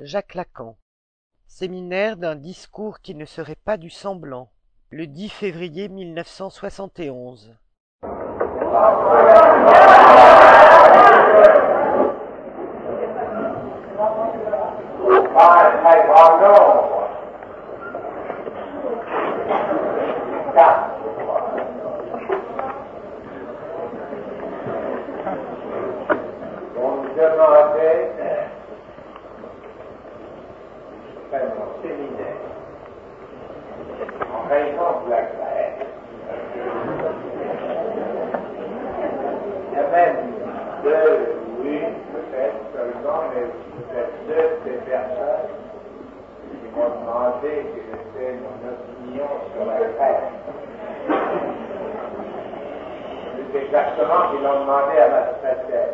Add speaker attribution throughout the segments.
Speaker 1: Jacques Lacan. Séminaire d'un discours qui ne serait pas du semblant. Le 10 février 1971.
Speaker 2: On me demandait faire mon séminaire en raison de la grève. Il y a même deux, oui, peut-être seulement, mais peut-être deux de ces personnes qui m'ont demandé quelle était mon opinion sur la grève. C'est exactement qu'ils l'ont demandé à ma secrétaire.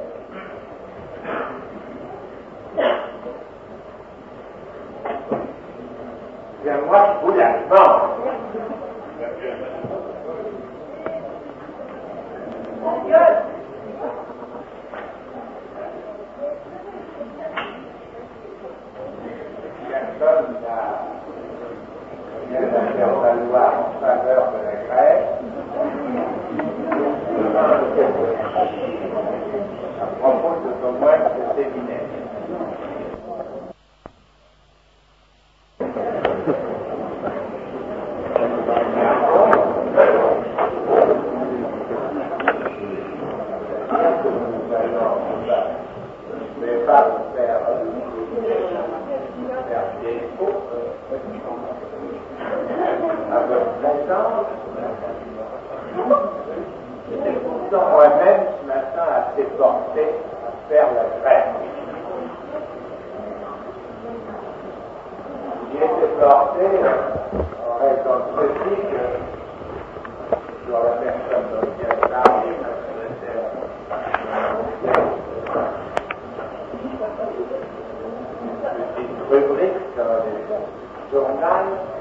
Speaker 2: Bien, moi, je vous la demande. Personne n'a rien à faire valoir en faveur de la grève. À propos de ce moins de séminaire. Je ne vais pas vous faire défaut à votre présence. J'étais pourtant moi-même ce matin assez porté à faire la grève. J'y étais porté en raison de ceci que sur la personne dont je viens de parler, une rubrique dans le journal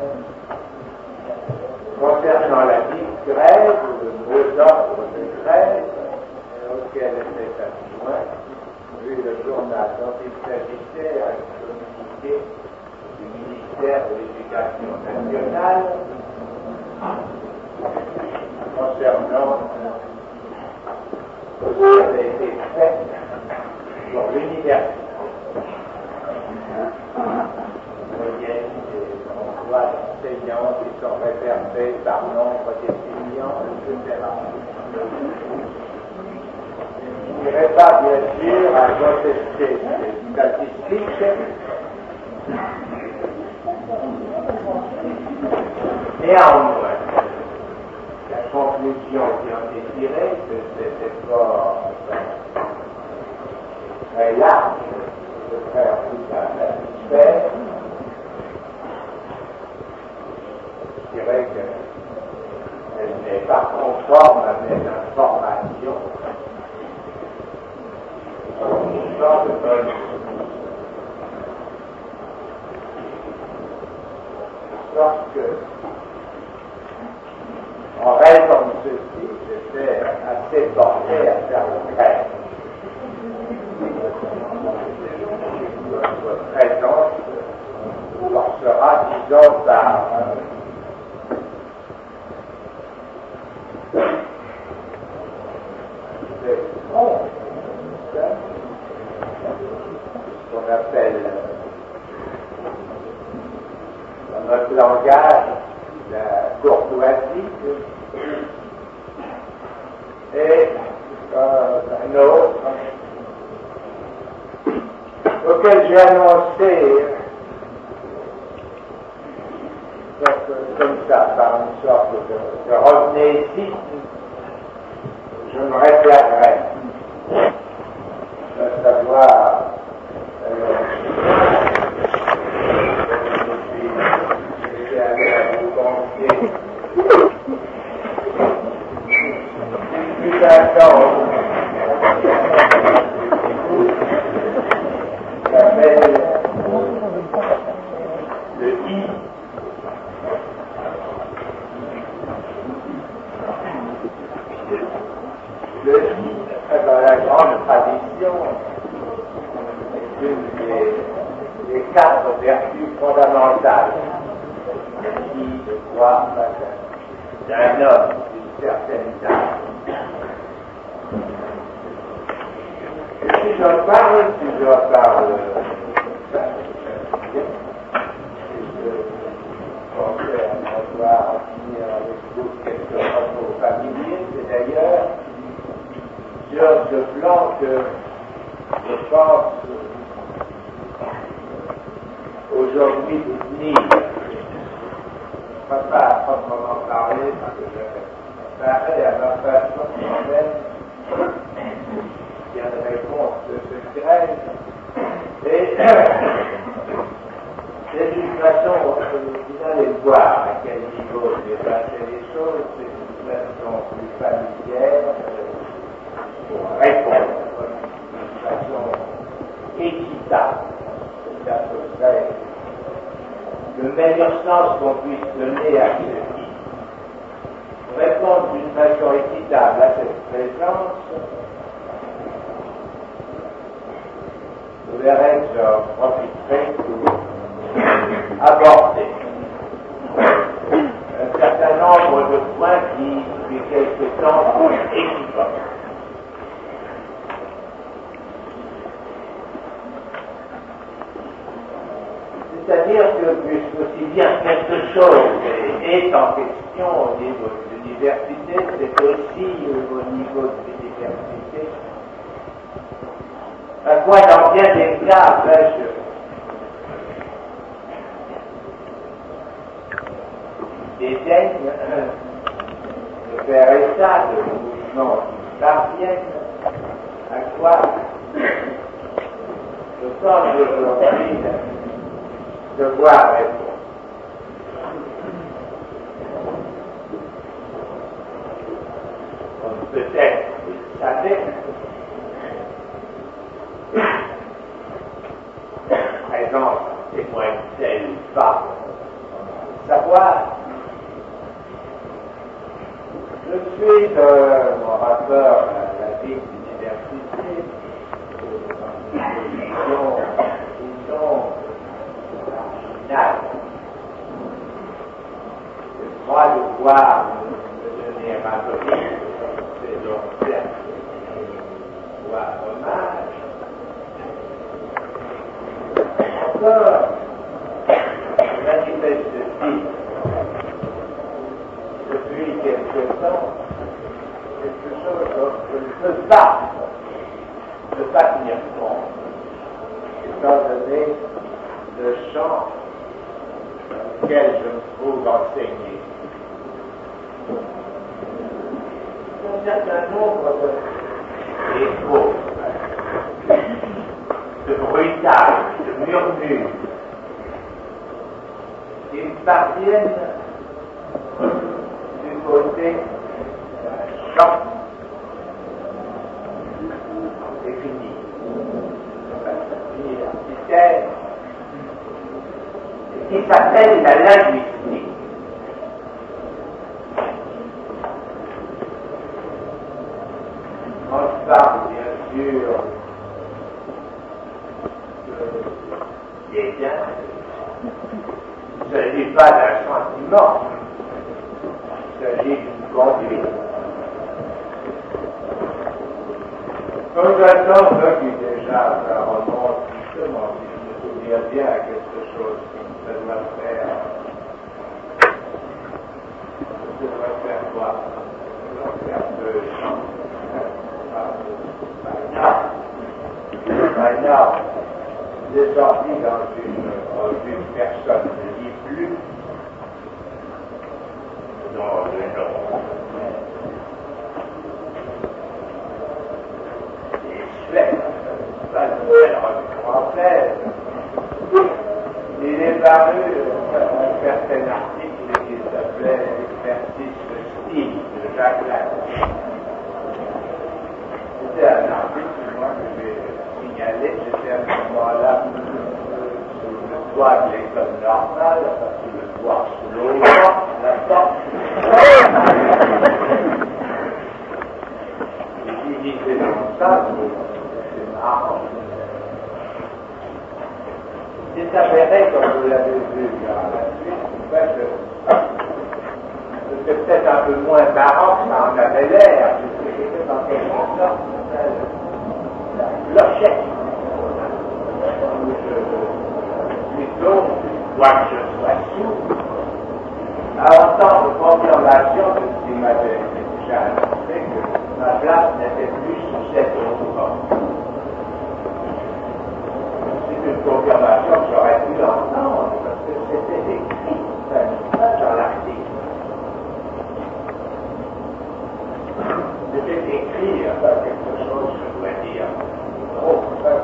Speaker 2: concernant la dite grève ou le mot d'ordre de grève auquel était adjoint, vu le journal dont il s'agissait, un communiqué du ministère de l'Éducation nationale concernant ce qui avait été fait pour l'université. Moyenne des emplois d'enseignants qui sont réservés par nombre d'étudiants, etc. Je n'irai pas, bien sûr, à contester ces statistiques. Néanmoins, la conclusion qui en est tirée de cet effort très large de faire tout un satisfaire, je dirais qu'elle n'est pas conforme à mes informations. Lorsque, en raison de ceci, j'étais assez porté à faire le grève. Votre présence forcera, disons, par ce qu'on appelle dans notre langage la courtoisie et un autre auquel j'ai annoncé comme ça, par une sorte de revenez ici, je me référerai, à savoir je suis allé à vous confier plus d'un temps qui s'appelle le I. Le I, dans la grande tradition 4 vertus fondamentales qui, je crois, d'un homme d'une certaine taille. Si j'en parle, je pensais avoir à finir avec vous quelques rapports familiers, c'est d'ailleurs sur ce plan que je pense aujourd'hui définir. Je ne peux pas proprement parler parce que je parais à ma façon quand même il y a une réponse de ce grève et c'est d'une façon, vous allez voir à quel niveau j'ai passé les choses, c'est d'une façon plus familière pour répondre d'une façon équitable. C'est à peu près le meilleur sens qu'on puisse donner à ceci. Pour répondre d'une façon équitable à cette présence, vous verrez que j'en profiterai pour aborder un certain nombre de points qui, depuis quelque temps, équivoquent. C'est-à-dire que, puisque aussi bien quelque chose est en question au niveau de l'université, c'est aussi au niveau de l'université, à quoi dans bien des cas vais-je dédaigne de faire état de mouvements qui parviennent, à quoi je pense aujourd'hui devoir répondre. Comme peut-être vous le savez, présence témoin tel ou pas, savoir, je suis mon rapport à la vie d'université, disons, marginale. Je crois devoir me donner un peu, c'est donc faire hommage. Encore, manifeste-t-il depuis quelque temps quelque chose dont je ne peux pas tenir compte, étant donné le champ dans lequel je me trouve enseigné. Un certain nombre d'échos, de bruitages, de murmures, qui me parviennent du côté d'un champ défini, universitaire, qui s'appelle la linguistique. On parle bien sûr de dédain. Il ne s'agit pas d'un sentiment, il s'agit d'une conduite. Comme qui déjà, ça remonte justement, si je me souviens bien, à quelque chose qui me doit faire. Ça doit faire quoi? Ça doit faire 2 ans. Maintenant, j'ai sorti dans une revue, personne ne lit plus, dans le nom. Et Suède, pas de nouvelle revue française. Il est paru un certain article qui s'appelait L'exercice de style de Jacques Lacan. C'était un article, moi, que j'ai signalé, j'étais à ce moment-là sous le toit de l'école normale, enfin sous le toit, sous l'auvent, la porte. Et il disait dans ça, c'est marrant. Il s'avérait, comme vous l'avez vu dans la suite, c'était peut-être un peu moins baroque, ça en avait l'air, puisque c'était en quelque sorte la clochette. Plutôt, quoique je sois sourd, à entendre confirmation de ce qui m'avait déjà annoncé que ma place n'était plus sous cette autre porte. C'est une confirmation que j'aurais pu entendre, parce que c'était écrit dans l'article. C'était écrit, enfin, quelque chose, je dois dire, trop,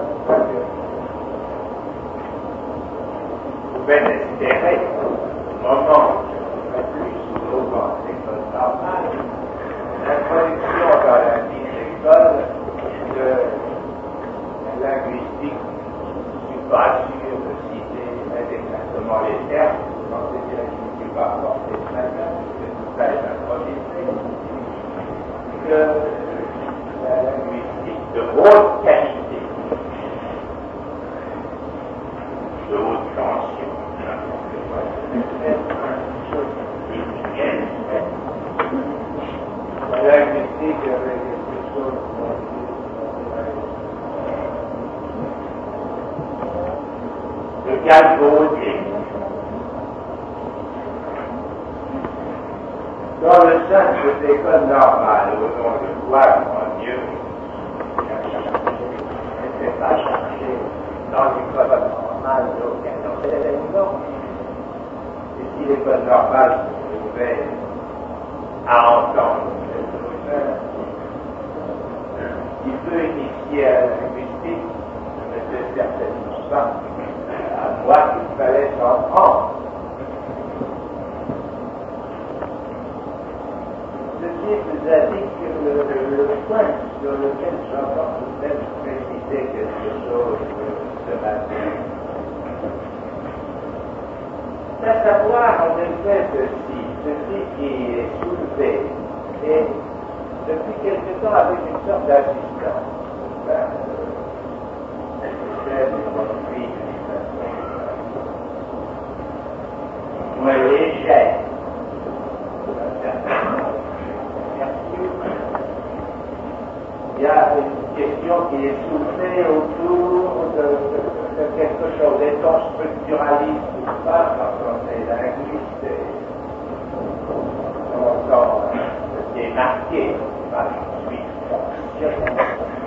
Speaker 2: vous pouvez espérer, au moment où je ne serai plus sous l'auvent de l'école normale, l'introduction dans la vie de l'école de la linguistique, je ne suis pas sûr de citer exactement les termes, je pensais dire que je ne suis pas porté ce matin, c'est tout ça est improvisé, que la linguistique de haute qualité, de haute tension, la linguistique avait quelque chose de galvaudé. Dans le sein de cette école normale, au nom de quoi, mon Dieu, je n'étais pas cherché dans l'école normale d'aucun enseignement. Et si l'école normale se trouvait à entendre cette auteur, qui peut initier à la linguistique, ce n'était certainement pas à moi qu'il fallait s'en prendre. Ceci nous indique le point sur lequel j'entends peut-être préciser quelque chose ce matin. C'est à savoir en effet ceci qui est soulevé et depuis quelque temps avec une sorte d'assistance. C'est une reprise d'une façon moins légère. Il y a une question qui est soulevée autour de quelque chose. Est-on structuraliste ou pas quand on est linguiste et on entend se démarquer par une suite fonctionnelle?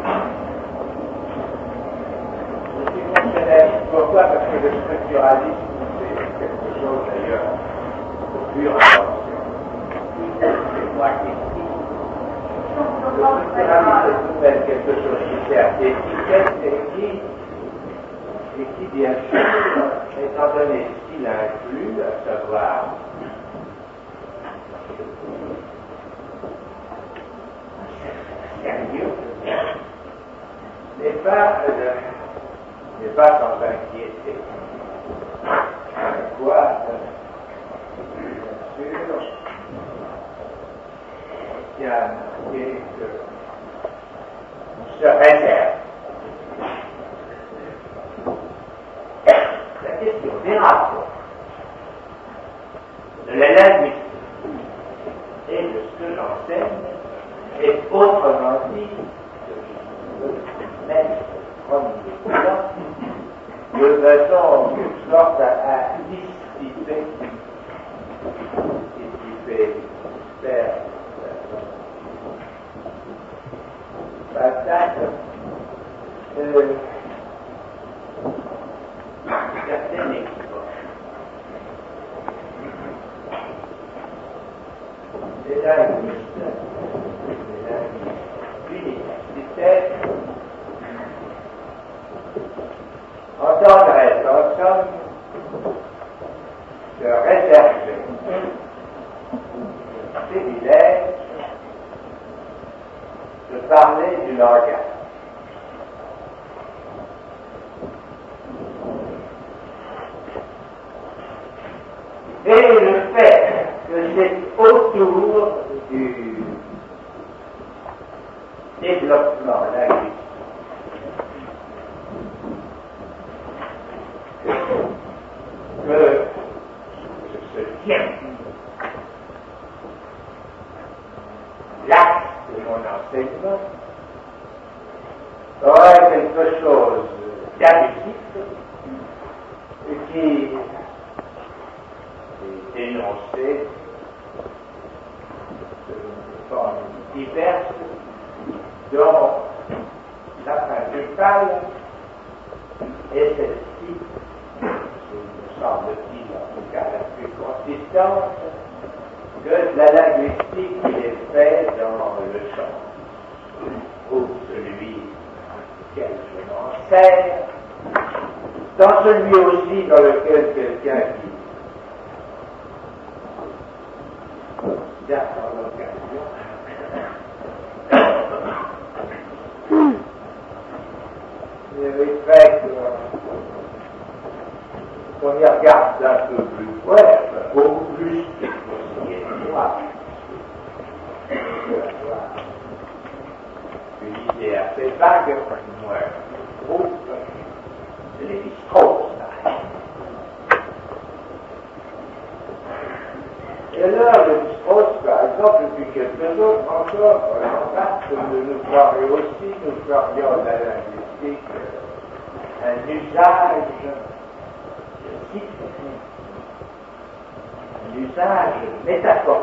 Speaker 2: Je suis fonctionnaliste. Pourquoi? Parce que le structuralisme, c'est quelque chose d'ailleurs de pure invention. C'est moi qui dis. Le structuralisme est tout de même quelque chose qui sert d'étiquette et qui, bien sûr, étant donné ce qu'il inclut, à savoir un certain sérieux, n'est pas sans inquiéter. Quoi, bien sûr, il y a marqué qu'on se réserve. La question des rapports de la linguistique et de ce que j'enseigne est autrement dit, même premier plan, de façon en quelque sorte à dissiper ce qui fait faire certaines équivoques. Les linguistes universitaires entendraient en somme se réserver le privilège de parler du langage. Et le fait que c'est autour du développement linguistique qui est dénoncé de formes diverses, dont la principale est celle-ci, me semble-t-il, en tout cas la plus consistante, que la linguistique qui est faite dans le champ, ou celui auquel je m'en sers, dans celui aussi dans lequel quelqu'un qui d'accord l'occasion fait qu'on y regarde d'un peu plus près, beaucoup plus que ce qui est noir. Une idée assez vague, moins groupe, c'est les Strauss. Et alors, le Strauss, par exemple, depuis quelques autres encore, nous ferions aussi, nous ferions de la linguistique un usage, je cite, un usage métaphorique.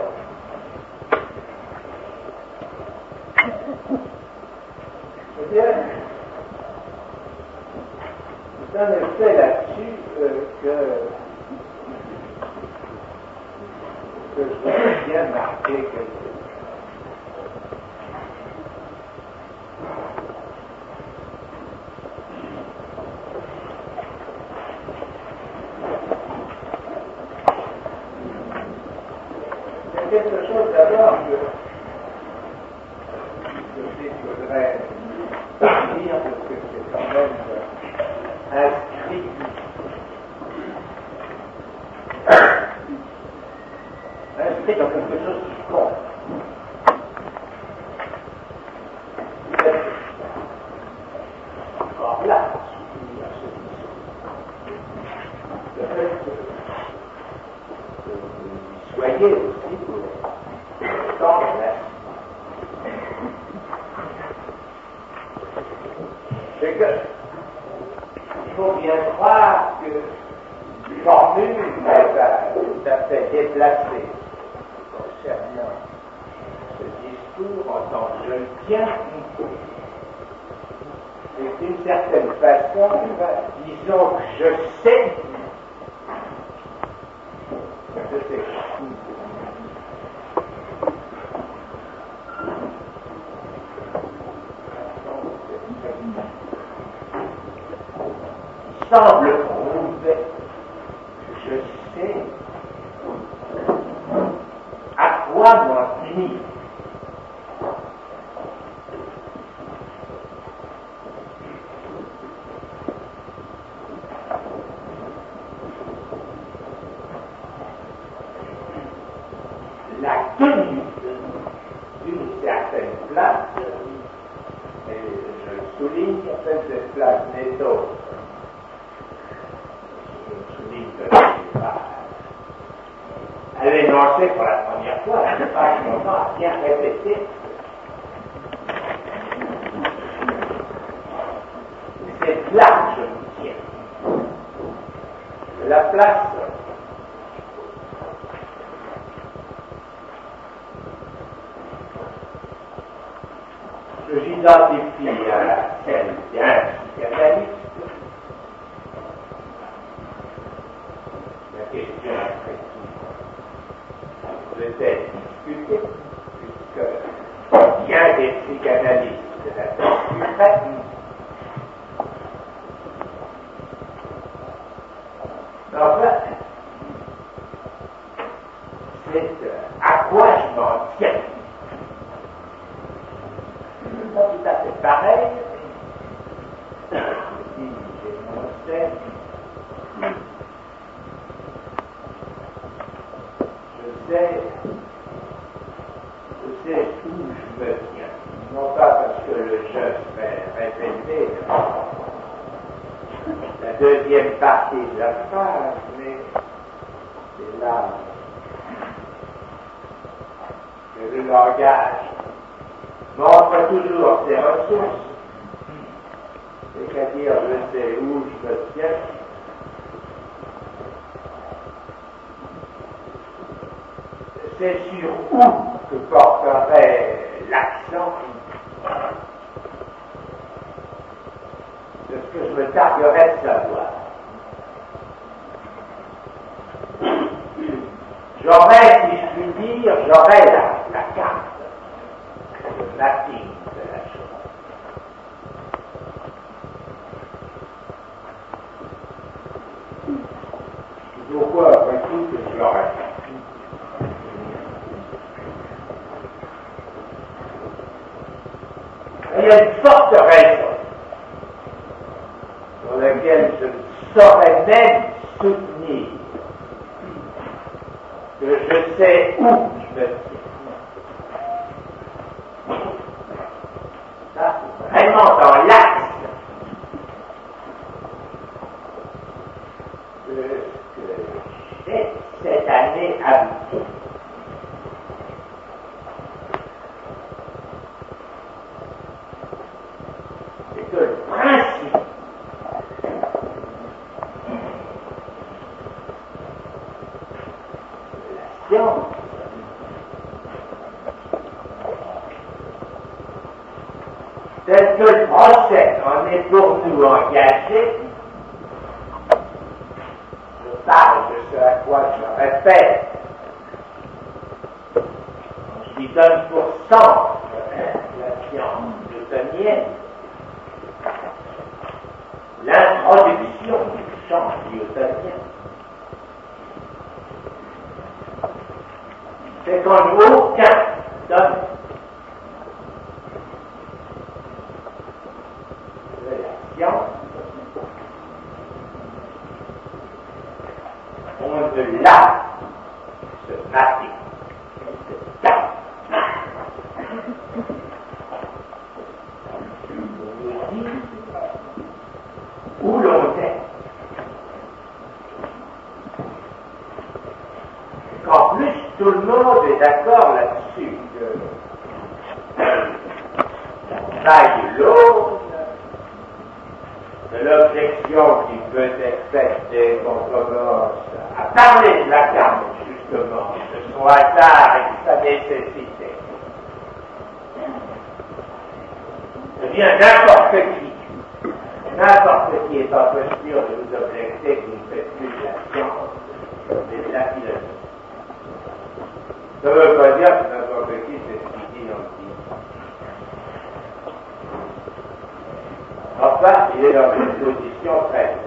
Speaker 2: C'est-à-dire, c'est un effet là-dessus que je voudrais bien marquer quelque chose. Il y a quelque chose d'abord que je voudrais dire parce que c'est quand même inscrit dans quelque chose qui compte. Encore là, le fait que vous soyez aussi dans la c'est que il faut bien croire que formule tout à fait déplacée concernant ce discours en tant que je le tiens, et d'une certaine façon, disons que je sais il semble prouver que je sais à quoi m'en tenir. La tenue d'une certaine place, et je le souligne, cette place n'est autre. Je le souligne que je ne pas. Elle est énoncée pour la première fois, elle n'est pas longtemps à bien répéter. C'est là que je me tiens. La place que j'identifie à celle d'un psychanalyste. La question après tout peut être discutée, puisque bien des psychanalystes la discuteraient. Enfin, c'est à quoi je m'en tiens. C'est pas tout à fait pareil. Si j'énonçais, je sais où je me tiens. Non pas parce que le je fait répéter la deuxième partie de la phrase, mais c'est là que le langage montre toujours ses ressources, c'est-à-dire je sais où je me tiens sais sur où que porterait l'accent de ce que je me targuerais de savoir. J'aurais, si je puis dire, j'aurais la carte, le mapping de la chose. Pourquoi, après tout, que je l'aurais? Il y a une forte raison sur laquelle je ne saurais même soutenir que je sais où je me tiens. Ça, c'est vraiment dans l'axe de ce que j'ai cette année abouti. C'est que le principe de la science tel que le procès en est pour nous engagé, je parle de ce à quoi je répète, je lui donne pour centre la science newtonienne, l'introduction du champ newtonien. C'est qu'en aucun domaine de la science, on ne l'a ce mapping, ce cap. On nous dit où l'on est. Qu'en plus, tout le monde est d'accord là-dessus, que la taille lourde de l'objection qui peut être faite dès qu'on commence à parler de la carte, justement, de son hasard et de sa nécessité. Eh bien, n'importe qui est en posture de vous objecter que vous ne faites plus de la science, mais de la philosophie. Ça ne veut pas dire que n'importe qui c'est ce qu'il dit dans le livre. Enfin, il est dans une position très forte.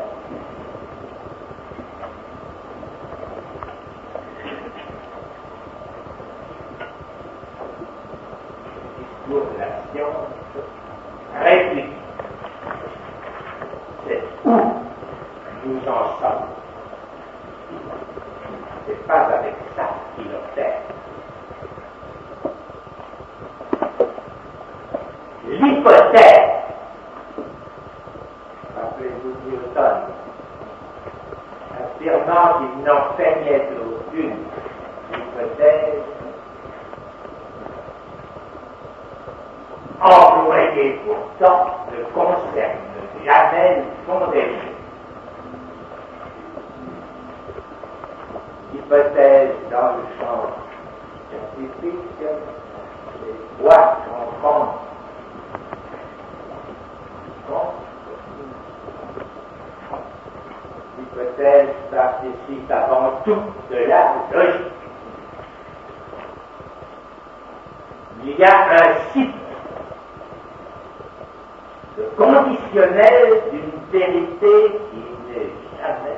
Speaker 2: Le discours de la science réplique. C'est où nous en sommes. C'est pas avec ça qu'il opère. L'hypothèse, rappelez-vous Newton, affirmant qu'il n'en feignait aucune hypothèse, employée pourtant ne concerne jamais le fond des choses. L'hypothèse dans le champ scientifique, c'est quoi comprendre. L'hypothèse participe avant tout de la logique. Il y a un cycle de conditionnel d'une vérité qui n'est jamais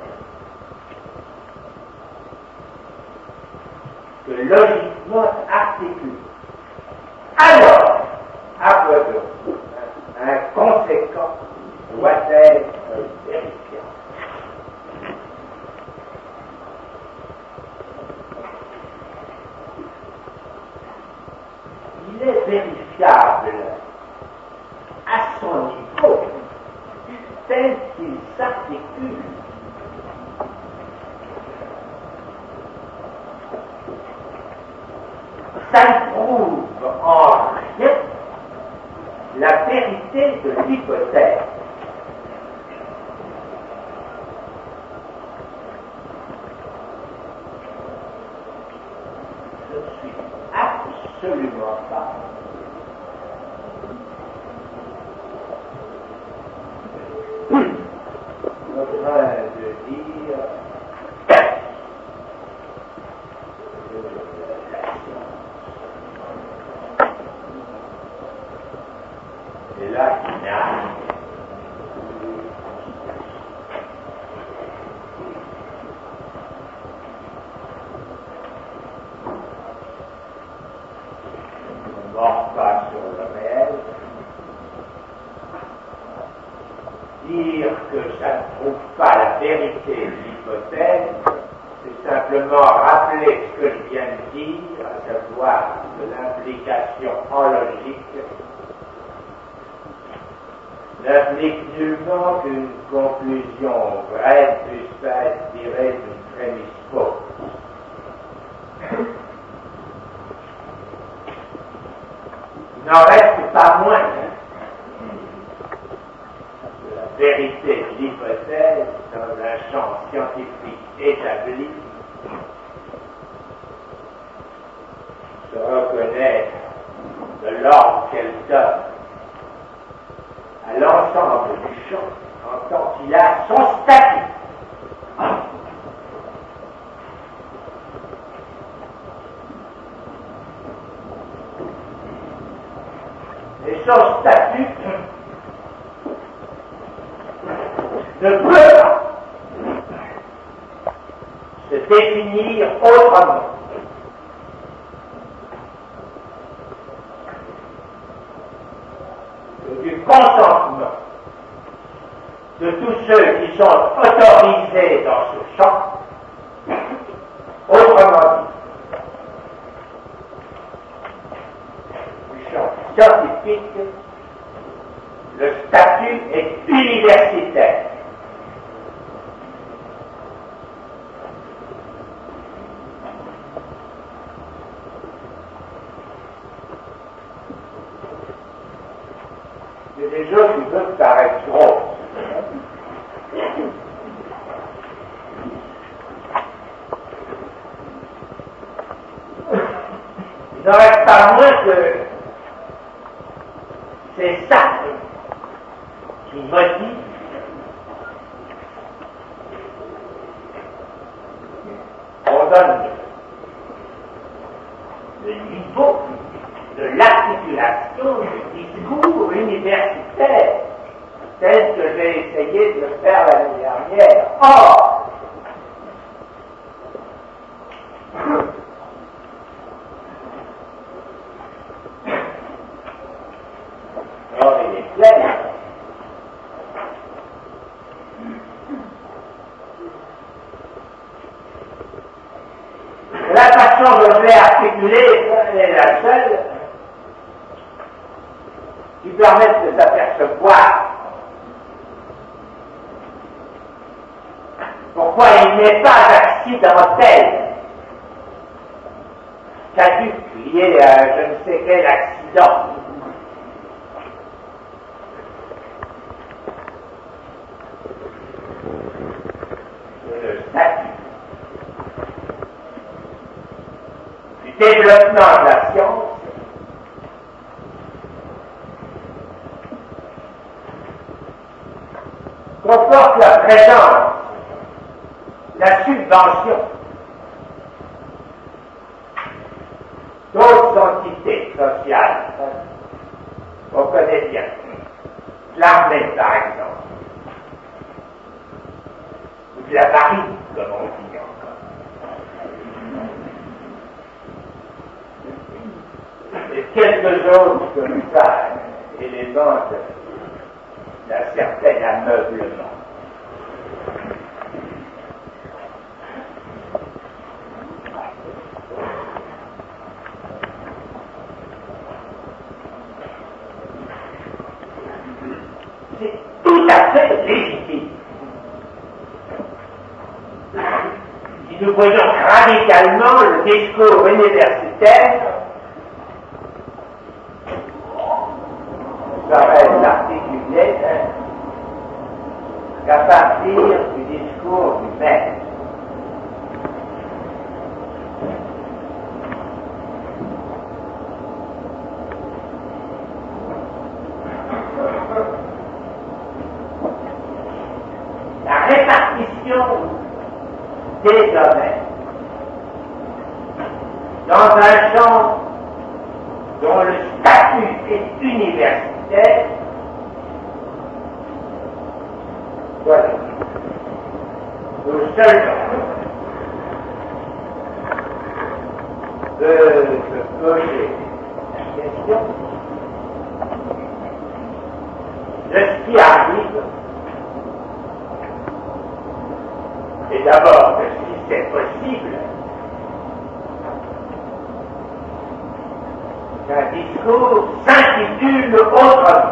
Speaker 2: que logiquement articulée. Alors, à quoi un conséquent doit être vérifiable. Il est vérifiable à son niveau tel qu'il s'articule. Ça ne prouve en rien la vérité de l'hypothèse. Ce absolument pas. En train de dire et là, il y a on ne mord pas sur le réel. Dire que ça ne trouve pas la vérité de l'hypothèse, c'est simplement rappeler ce que je viens de dire, à savoir que l'implication en logique n'implique nullement qu'une conclusion vraie puisse pas être tirée d'une prémisse fausse. Il n'en reste pas moins de la vérité de l'hypothèse dans un champ scientifique établi se reconnaît de l'ordre qu'elle donne à l'ensemble du champ en tant qu'il a son statut. Et son statut ne peut pas se définir autrement que du consentement de tous ceux qui sont autorisés dans ce champ. Autrement dit, du champ scientifique, le statut est universitaire. C'est des choses qui peuvent paraître grosses. Il n'en reste pas moins que c'est ça qui motive on donne le niveau de l'articulation du discours universitaire tel que j'ai essayé de le faire l'année dernière. Or, il est clair la façon dont je l'ai articulée est la seule qui permette de s'apercevoir pourquoi il n'est pas accidentel caduc lié à je ne sais quel accident. Le statut du développement de la science comporte la présence, la subvention d'autres entités sociales qu'on connaît bien. L'armée, par exemple, ou de la marine, comme on dit encore. Et quelques autres comme ça, éléments d'un certain ameublement. C'est tout à fait légitime. Si nous voyons radicalement le discours universitaire, ça va être articulé qu'à partir du discours du maître. des domaines, dans un champ dont le statut est universitaire. Voilà. Nous seuls de se poser la question de ce qui arrive, et d'abord de si c'est possible qu'un discours s'intitule autrement.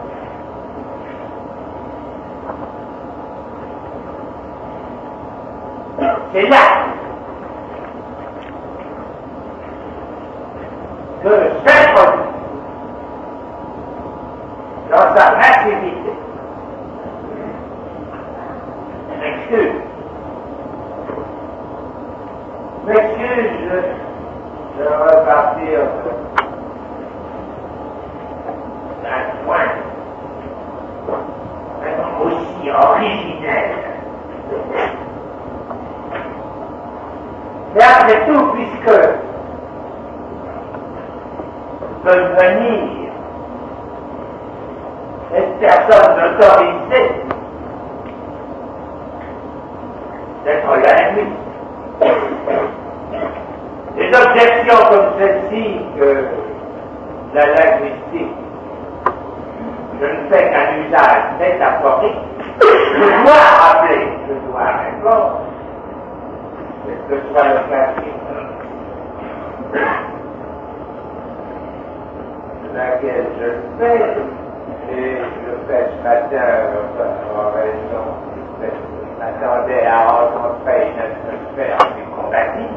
Speaker 2: C'est là que s'introduit dans sa massivité. M'excuse, je vais repartir d'un point aussi originel. Mais après tout, puisque peut venir cette personne autorisée d'être linguiste, des objections comme celle-ci que la linguistique, je ne fais qu'un usage métaphorique, je dois rappeler, je dois répondre, que ce soit le cas laquelle je le fais, et je le fais ce matin en raison, je m'attendais à rencontrer une atmosphère plus combative.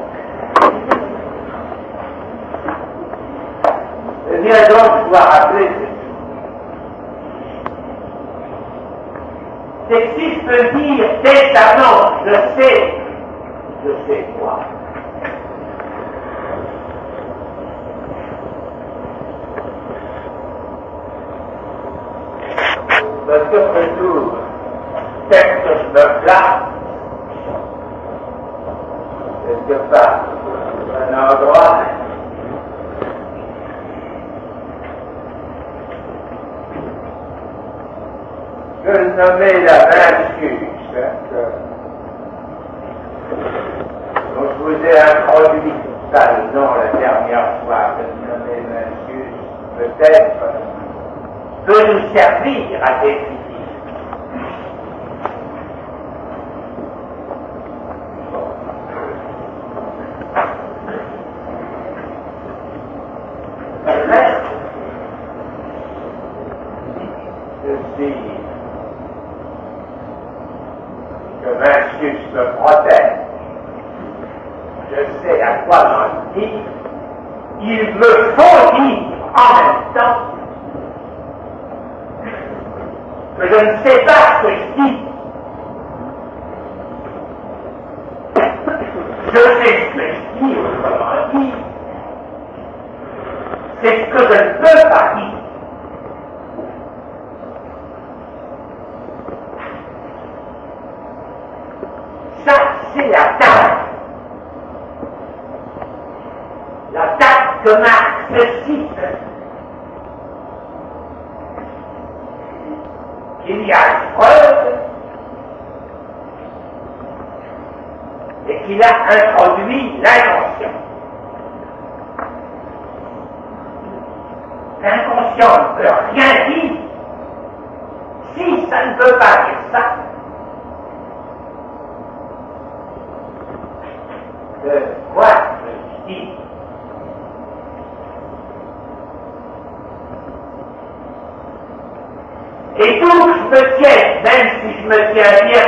Speaker 2: Eh bien donc, je dois rappeler ceci peut dire testament, je sais quoi. Parce que toujours, tel que je me place, quelque part, un endroit que je nommais la Vintius, dont je vous ai introduit ça le nom la dernière fois, que je nommais Vintius, peut-être, peut nous servir à définir. Ceci, que Vintius me protège, je sais à quoi j'en dis, il me faut dire en même temps que je ne sais pas ce que je dis. Je sais ce que je dis, autrement dit, c'est ce que je ne peux pas dire. Ça, c'est l'attaque. L'attaque que Marx cite. Il y a une preuve et qu'il a introduit l'inconscient. L'inconscient ne peut rien dire si ça ne peut pas dire ça. De quoi je dis? Et d'où je me tiens, même si je me tiens bien,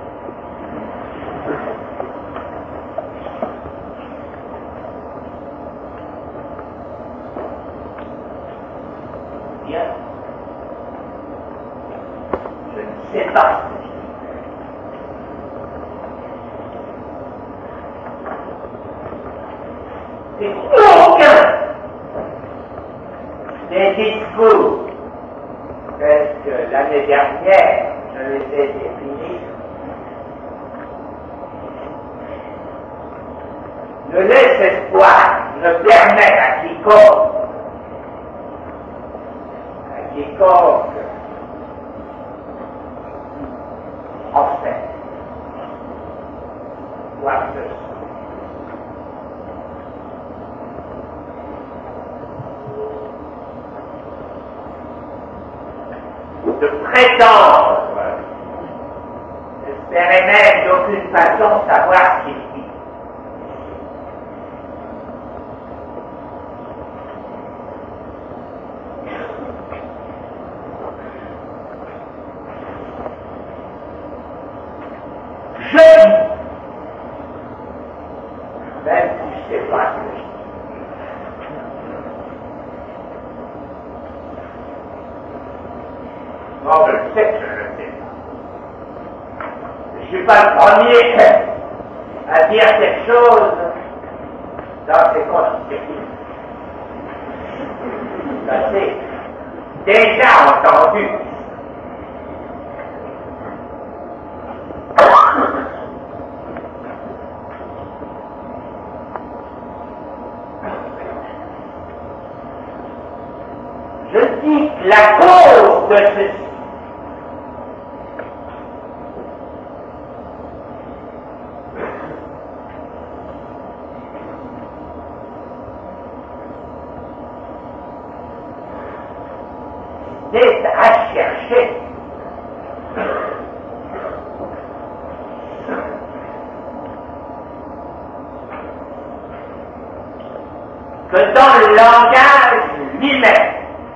Speaker 2: bien, je ne sais pas. Et aucun des discours tels que l'année dernière je les ai définis ne laisse espoir, ne permet à quiconque, en fait, quoi que ce soit. De prétendre, n'espérer même d'aucune façon savoir ce qu'il dit. Même si je ne sais pas ce que je dis. Non, je le sais que je ne le sais pas. Je ne suis pas le premier à dire quelque chose dans ces conditions. Ça c'est déjà entendu. Je dis que la cause de ceci c'est à chercher que dans le langage lui-même,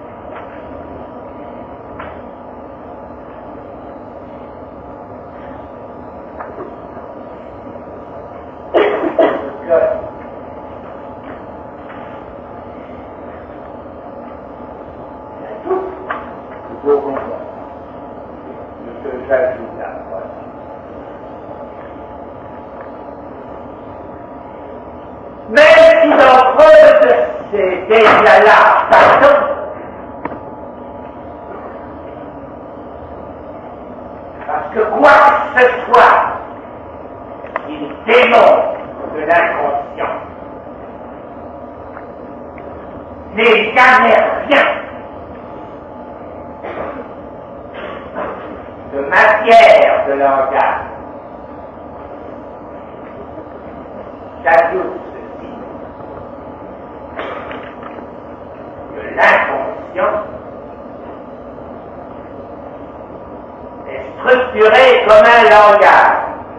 Speaker 2: même si l'on creuse ces déjà-là, pardon, parce que quoi que ce soit, il démontre de l'inconscient n'est jamais rien de matière de langage. J'ajoute ceci, que l'inconscient est structuré comme un langage.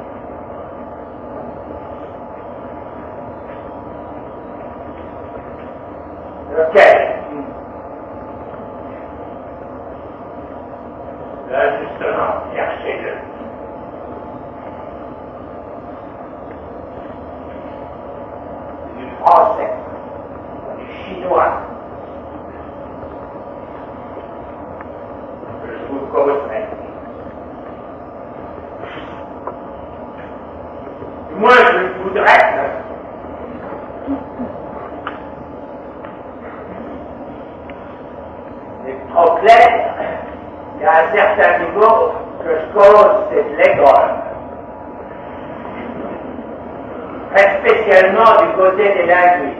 Speaker 2: Lequel? Là, justement, cherchez-le. Du français, du chinois. Je vous causerai. Moi, je voudrais. C'est trop clair. Il y a un certain niveau que je cause, c'est de l'école. Très spécialement du côté des linguistes.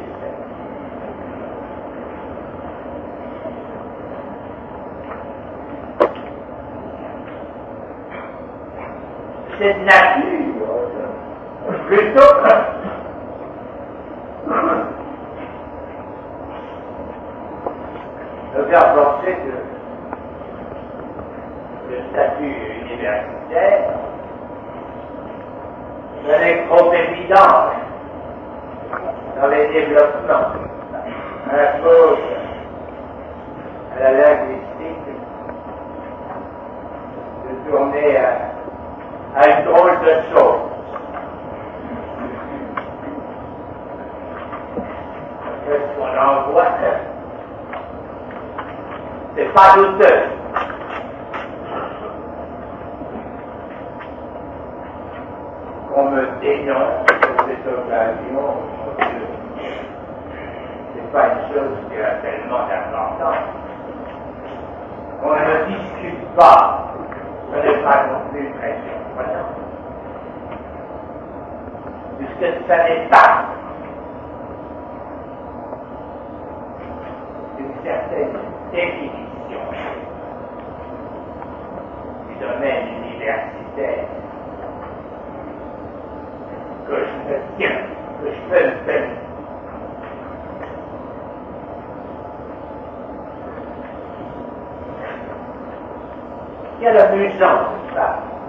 Speaker 2: C'est de nature, plutôt de faire penser que le statut universitaire n'est trop évident dans les développements impose à la linguistique de tourner à une drôle de chose. Qu'est-ce qu'on en voit? C'est pas douteux. Qu'on me dénonce pour cette occasion, c'est pas une chose qui a tellement d'importance. On ne discute pas, ce n'est pas non plus très surprenant. Puisque ça n'est pas définition du domaine universitaire que je me tiens, que je peux me tenir. Il y a l'amusant de ça,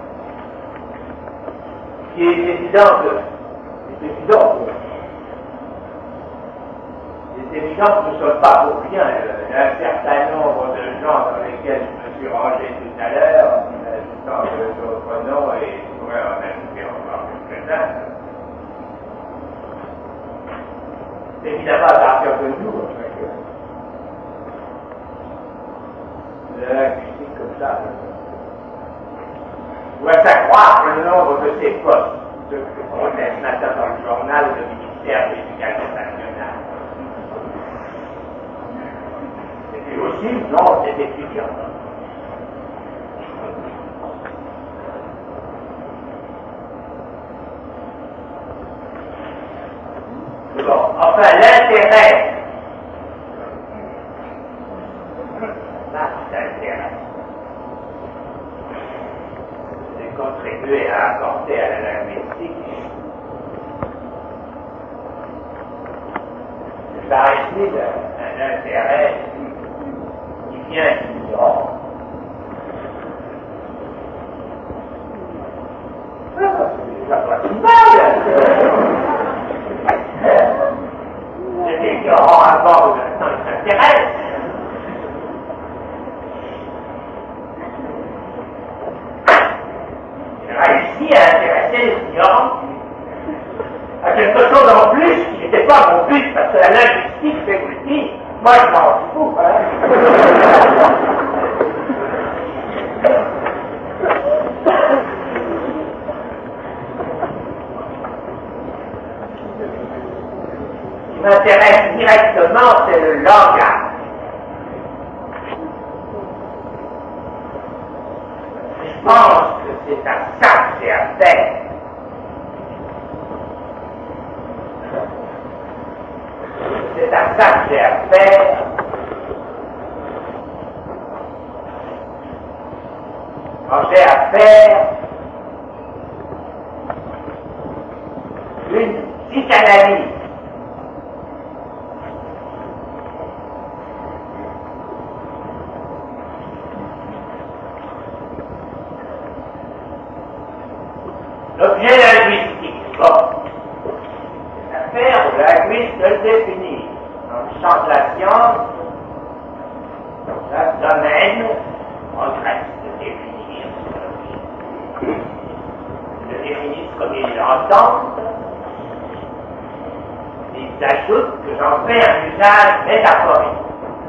Speaker 2: qui est évident que il est évident que nous ne sommes pas pour rien. Un certain nombre de gens dans lesquels je me suis rangé tout à l'heure, en ajoutant d'autres noms, et je pourrais en ajouter encore quelques-uns. C'est évidemment à partir de nous, de la linguistique comme ça. On va s'accroître le nombre de ces postes, ceux qu'on laisse maintenant dans le journal du ministère de l'Éducation nationale. Et puis aussi, non, c'est étudiant. Bon, enfin, l'intérêt. L'intérêt. C'est contribuer à apporter à la linguistique. C'est paraît-il un intérêt qui vient du Iran. Ça doit être mal. Les ignorants abordent maintenant ils s'intéressent. J'ai réussi à intéresser les ignorants à quelque chose en plus qui n'était pas mon but, parce que la linguistique, c'est vous le dire, moi je m'en fous. Ce qui m'intéresse directement, c'est le langage. Je pense que c'est à ça que j'ai affaire. C'est à ça que j'ai affaire. Quand j'ai affaire une psychanalyse. L'objet linguistique, bon, l'affaire où la linguiste le définit dans le champ de la science, le domaine, on reste de définir ce qu'ils définissent comme ils l'entendent, ils ajoutent que j'en fais un usage métaphorique.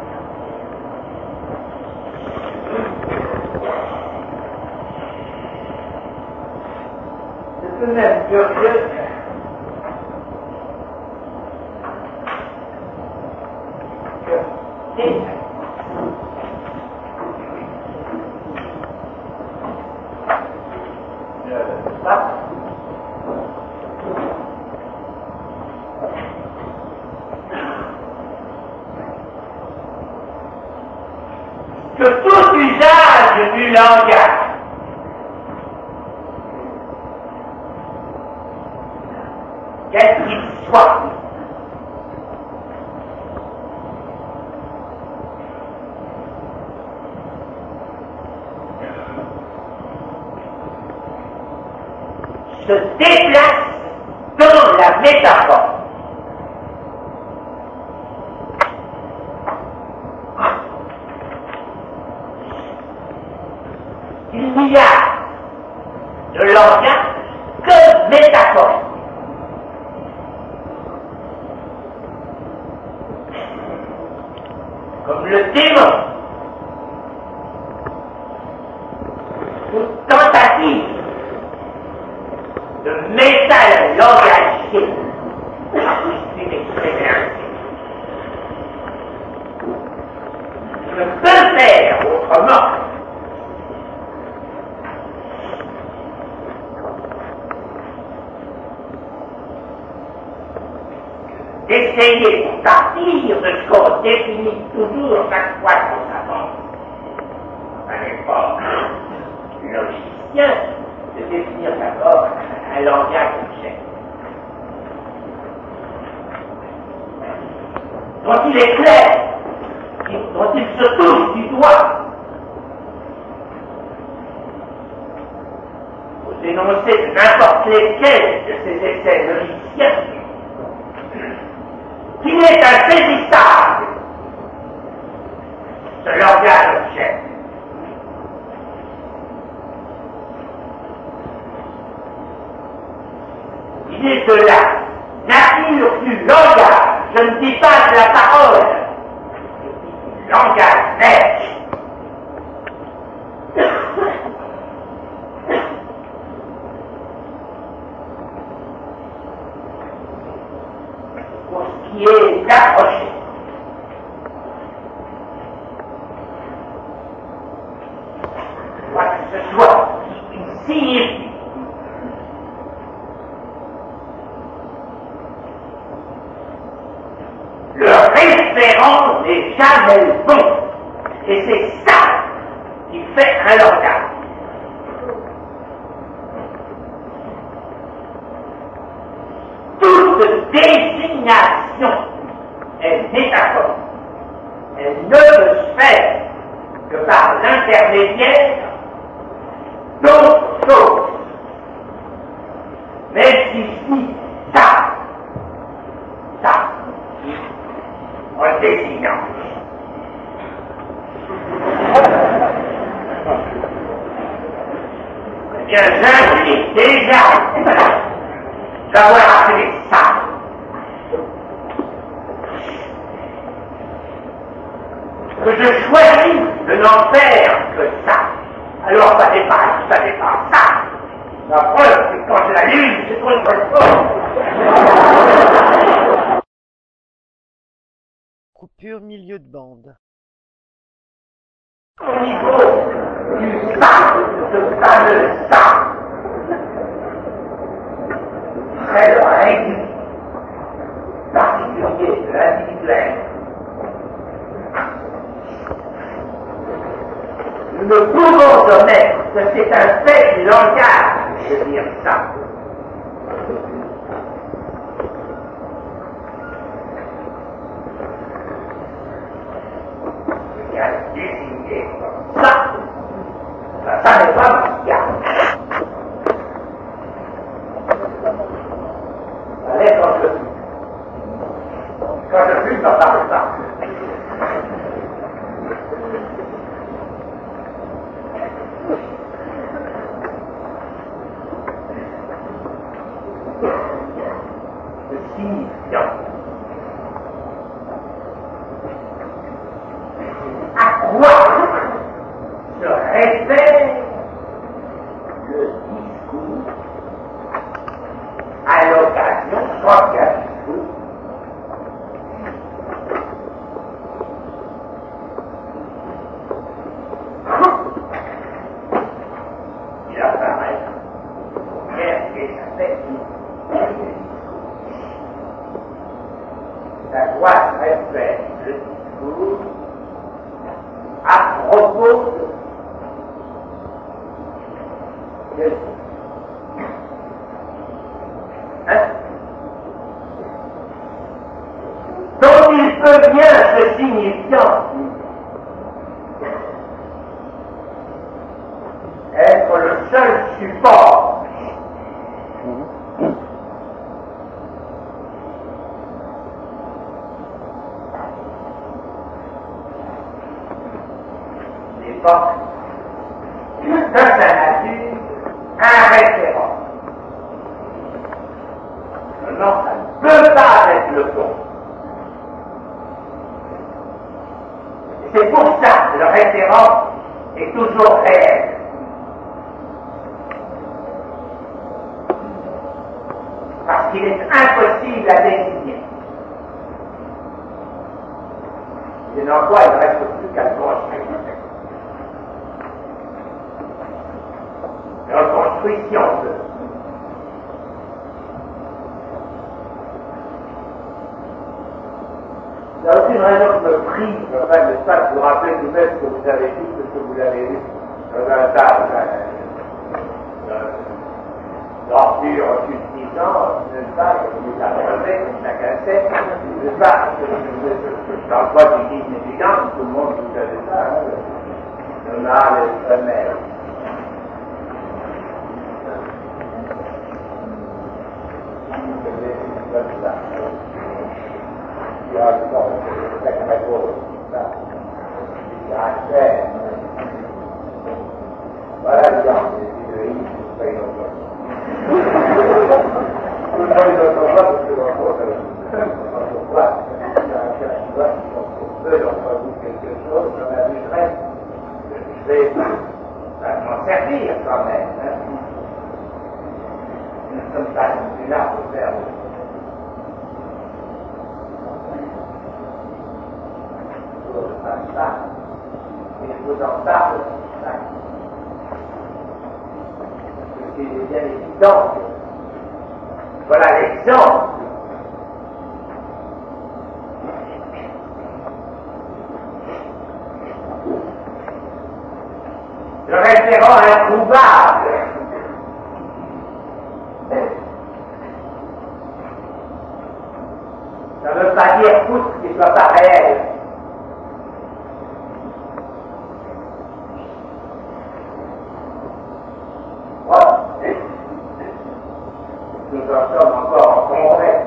Speaker 2: C'est tout de même curieux que tout usage du langage quel qu'il soit, se déplace dans la métaphore. Il n'y a de langage que métaphore. Comme le démon, toute tentative de métal-langagier c'est une expérience. Je ne peux faire autrement d'essayer de partir de ce qu'on définit toujours chaque fois qu'on
Speaker 3: logicien de définir d'abord un langage objet, dont il est clair, dont il se touche du doigt. Pour dénoncer n'importe lesquels de ces essais logiciens, qu'il est insaisissable, ce langage objet. Il est de la nature du langage, je ne dis pas de la parole, je dis du langage net. Pour ce qui est d'approcher, quoi que ce soit qui signifie le référent n'est jamais bon. Et c'est ça qui fait un langage. Toute désignation est métaphore. Elle ne peut se faire que par l'intermédiaire d'autres choses. Mais ici, ça, en désignant. Eh bien, j'indique déjà d'avoir appelé ça. Que je choisis de n'en faire que ça. Alors ça dépasse ça. La preuve, c'est que quand je la lis, c'est trop une bonne chose.
Speaker 1: Coupure milieu de bande.
Speaker 3: Au niveau du ça, ce fameux ça, c'est le règle particulier de l'individuel. Nous ne pouvons omettre que c'est un fait du langage de dire ça. Désigné comme ça, ça n'est pas musical. Allez, quand je fume, ça parle pas. Le signifiant. À quoi se réfère le discours à l'occasion, soit qu'un discours, il apparaît première et sa tête. Ça doit se référer le discours à propos de dont il peut bien se signifiant être le seul support de sa nature un référent. Maintenant, ça ne peut pas être le bon. C'est pour ça que le référent est toujours réel. Parce qu'il est impossible à désigner. Et dans quoi il ne reste plus qu'à le construire. Le construit si on peut. Il y a aussi une raison que me prie, enfin, de vous rappeler tout de même ce que vous avez dit, ce que vous avez lu dans un tas.
Speaker 2: d'ordures suffisantes, n'est-ce pas, comme vous apprenez, comme chacun sait, n'est-ce pas, je ne parle pas d'une inexistence, tout le monde vous savez ça, hein, le mâle et le femelle. Comme ça. Il y a très beau, ça. Il y a un fer. Voilà l'exemple des îles de l'île, tout le monde ne peut pas parce que l'on voit on peut quelque chose, ça m'amuserait. Je vais m'en servir quand même. Hein. Nous ne sommes pas non plus là pour faire ça. Et je vous en parle ça. Ce qui est bien évident. Voilà l'exemple. Le référent introuvable. Ça ne veut pas dire tout ce qui ne soit pas réel. Voilà. Nous en sommes encore en congrès.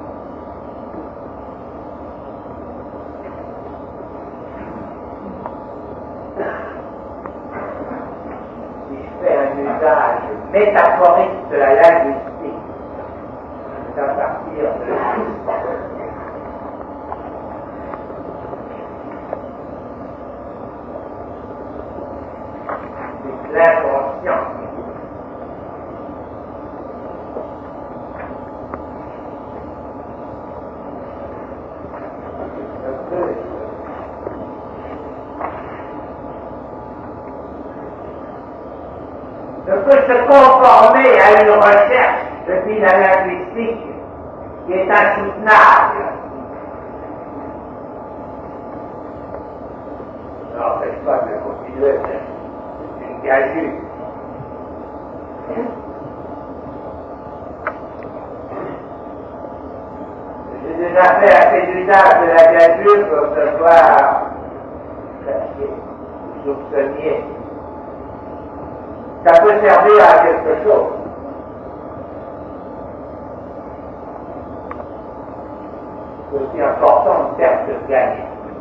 Speaker 2: Si je fais un usage métaphorique de la linguistique, c'est à partir de l'inconscient. Ne peut se conformer à une recherche depuis la linguistique qui est insoutenable. N'empêche pas de continuer, c'est une gageure. J'ai déjà fait assez d'usage de la gageure pour savoir chercher, soupçonner. Ça peut servir à quelque chose. C'est aussi important de faire de gagner.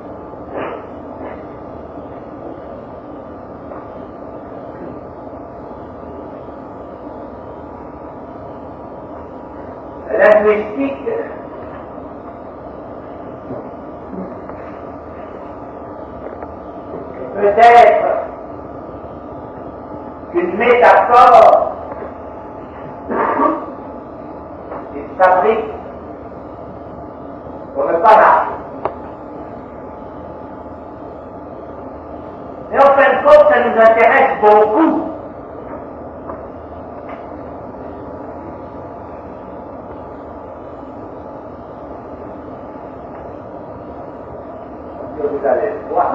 Speaker 2: La linguistique peut être une métaphore qui se fabrique pour ne pas marcher. Mais en fin de compte, ça nous intéresse beaucoup. Que vous allez le voir.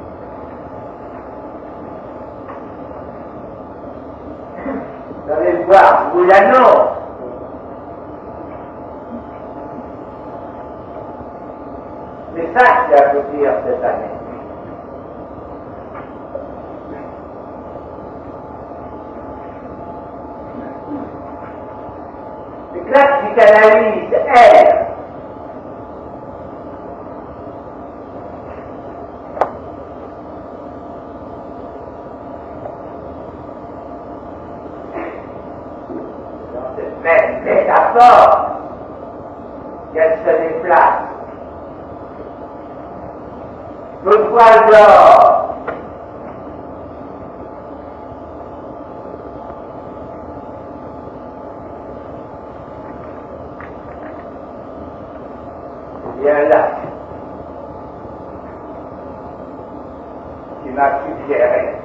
Speaker 2: Vous allez le voir, je vous l'annonce. C'est ça qui va vous dire cette année. C'est que la psychanalyse, elle, même métaphore qu'elle se déplace. Le poil d'or bien là qui m'a suggéré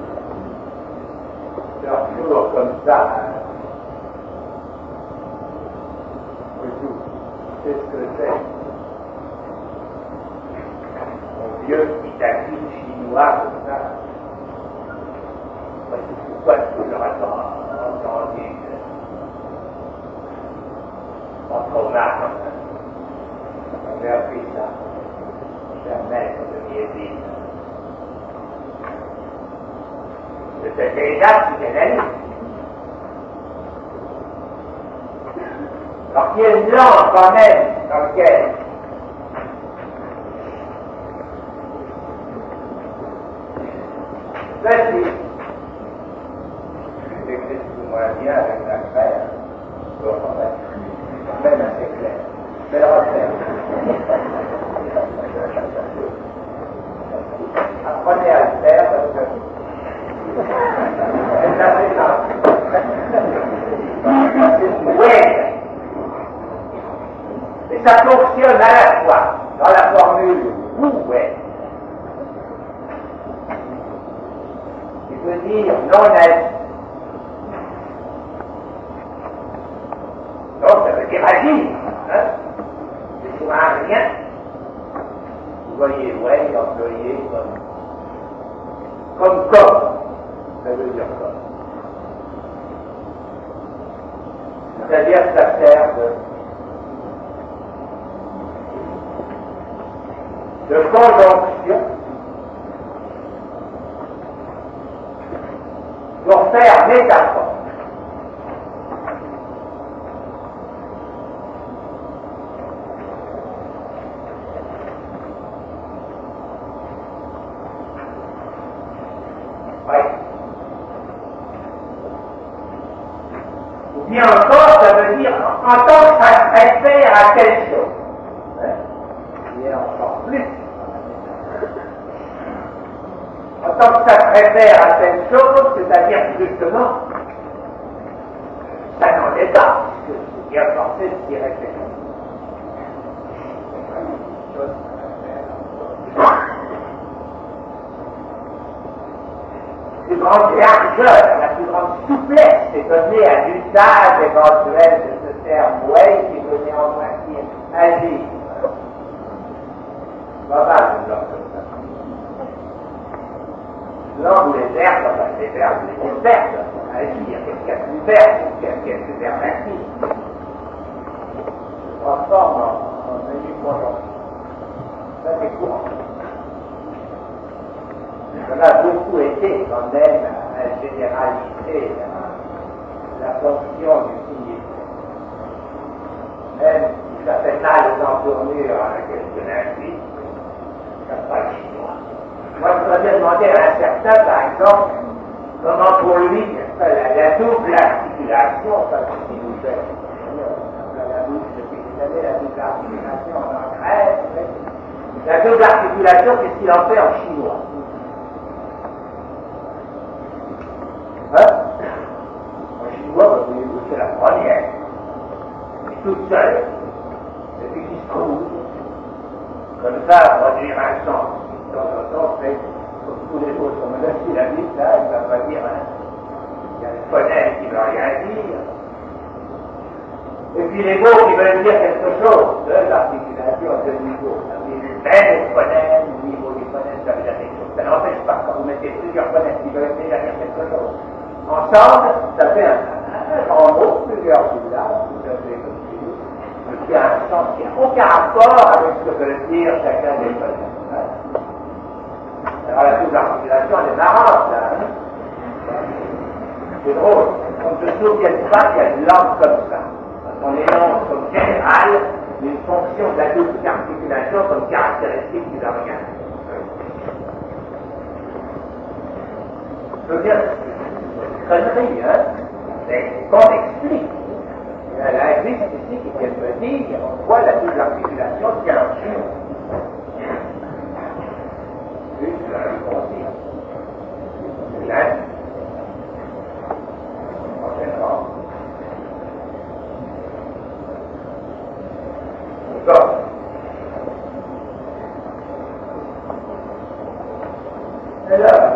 Speaker 2: toujours comme ça, hein. C'est ce que c'est. Mon vieux petit acquis chinois comme ça. Pourquoi est-ce que je entendu
Speaker 3: trauma quand même. On avait appris ça. Cher maître de Miéville. C'était déjà psychanalyste. Alors qu'il y a une langue quand même dans laquelle ceci j'existe plus ou moins bien avec la crème, donc on va même assez clair. Je vais le refaire. Apprenez à le faire parce que c'est assez simple. Oui. Et ça fonctionne à la fois dans la formule vous êtes, qui veut dire non être. Donc ça veut dire agir. Hein? C'est pour un rien. Vous voyez, ouais, employé comme. Ça veut dire comme. C'est-à-dire que ça sert de conjonction pour faire métaphore. Oui. Ou bien encore, ça veut dire en tant que ça réfère à quelque chose. Et encore plus. En tant que ça se réfère à telle chose, c'est-à-dire que justement, ça n'en est pas, parce que c'est bien forcé de s'y référer. La plus grande largeur, la plus grande souplesse est donnée à l'usage éventuel de ce terme way qui veut néanmoins dire agir. Pas mal une langue comme ça. Langue où les verbes, les verbes, les verbes, agir, qu'est-ce qu'il y a de plus verbe, qu'est-ce qu'il y a de plus verbe actif. Se transforme en demi-conjonction. Ça c'est courant. On a beaucoup été quand même à généraliser la fonction du sinistre. Même si ça fait mal aux entournures à quelques linguistes, ça pas le chinois. Moi, je voudrais bien demander à un certain, par exemple, comment pour lui, la double articulation, ça c'est ce qui nous fait. La double articulation en Grèce, la double articulation, qu'est-ce qu'il en fait en chinois? Hein? En chinois, voyez-vous, c'est la première. Elle est toute seule. Et puis qui se trouve. Comme ça, produire un sens. De temps en temps, fait, comme tous les autres, comme la syllabique, là, il va pas dire, hein. Il y a les phonèmes qui ne veulent rien dire. Et puis les mots qui veulent dire quelque chose. Deux articulations, deux niveaux. Même phonème, au niveau du phonème, ça veut dire quelque chose. Ça n'empêche pas, quand vous mettez plusieurs phonèmes qui veulent déjà dire quelque chose, ensemble, ça fait un grand mot, plusieurs syllabes, tout à fait comme chez nous, mais qui a un sens qui n'a aucun rapport avec ce que veut dire chacun des phonèmes. Alors la sous-articulation, elle est marrante, là. Hein? C'est drôle. On ne se souvient pas qu'il y a une langue comme ça. On énonce comme général une fonction de la double articulation comme caractéristique du langage. Je veux dire, c'est connerie, hein? Mais qu'on explique. Il y a la linguiste ici qui vient de me dire pourquoi la double articulation tient en chinois. Oui, je la réponds dire. C'est là. Prochainement. Bon. Alors,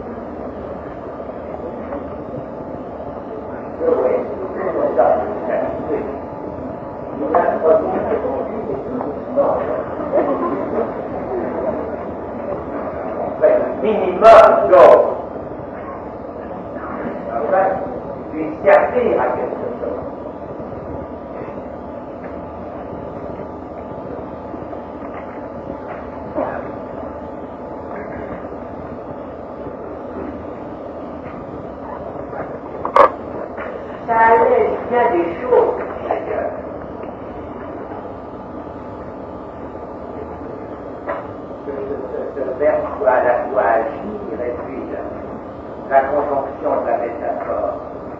Speaker 3: minimum d'eau. Enfin, lui servir à quelque chose. soit à la fois agir et puis la conjonction de la métaphore.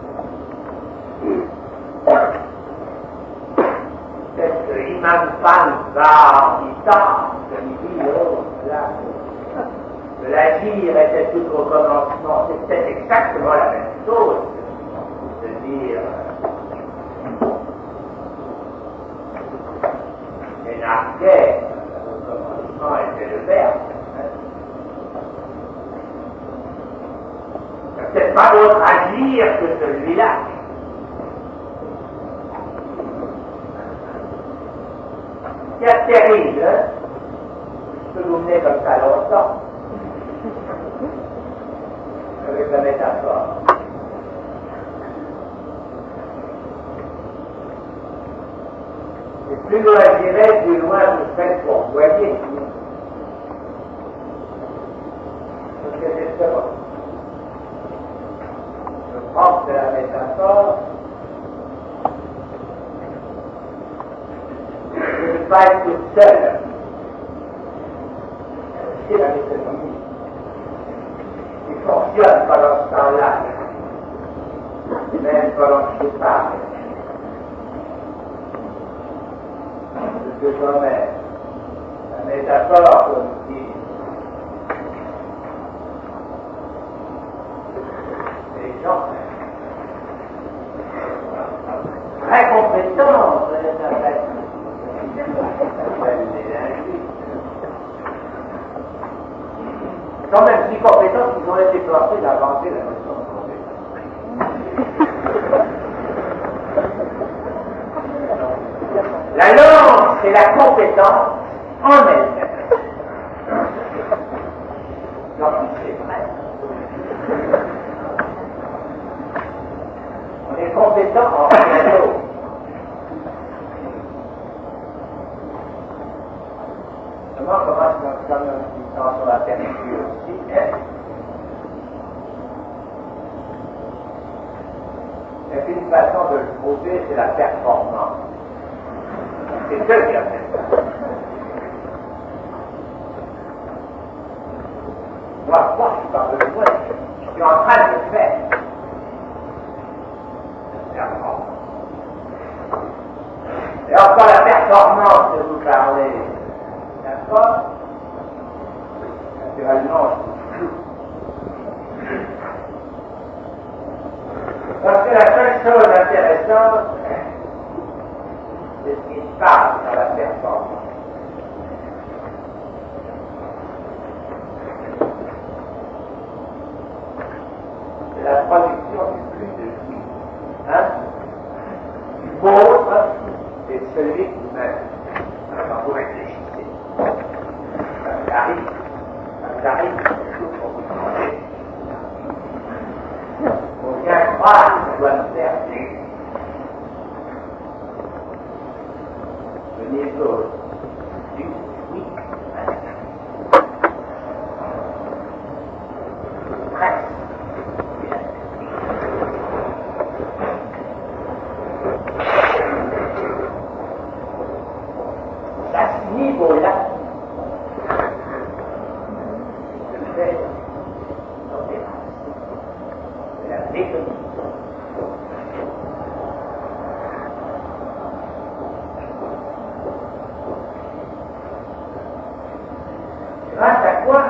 Speaker 3: Cette imam panza vita, comme il dit, que l'agir était tout au commencement, c'était exactement la même chose. C'est-à-dire, l'énarquet, au commencement était le verbe. C'est pas d'autre agir que celui-là. C'est terrible, hein? Je peux vous mener comme ça longtemps, avec la métaphore. Et plus loin j'irai, plus loin vous faites pour voyer. Parce que justement, le propre de la métaphore, je ne veux pas être toute seule. C'est la méthodologie qui fonctionne pendant ce temps-là, même pendant que je parle. Parce que quand même, la métaphore, comme dit les gens très compétents, quand même si compétents qu'ils ont été forcés d'inventer la notion de compétence. La langue, c'est la compétence en elle-même. Donc, c'est vrai. On est compétent en rien d'autre. Comment comme une sur la perspective aussi, et puis une façon de le prouver, c'est la performance. C'est ça qui a fait ça. Moi, je parle de moi, je suis en train de le faire. Et encore la performance que vous parlez, d'accord? Naturellement, parce que la seule chose intéressante, c'est ce qui se passe dans la performance. C'est la production du plus de lui. Hein? Du vôtre et celui de vous-même. Quand vous réfléchissez. Ça arrive toujours pour vous demander. On vient croire que ça doit nous faire plaisir. Venez d'autres. Oui. Presque. À ce niveau-là, je fais l'opération de la méthode. Grâce à quoi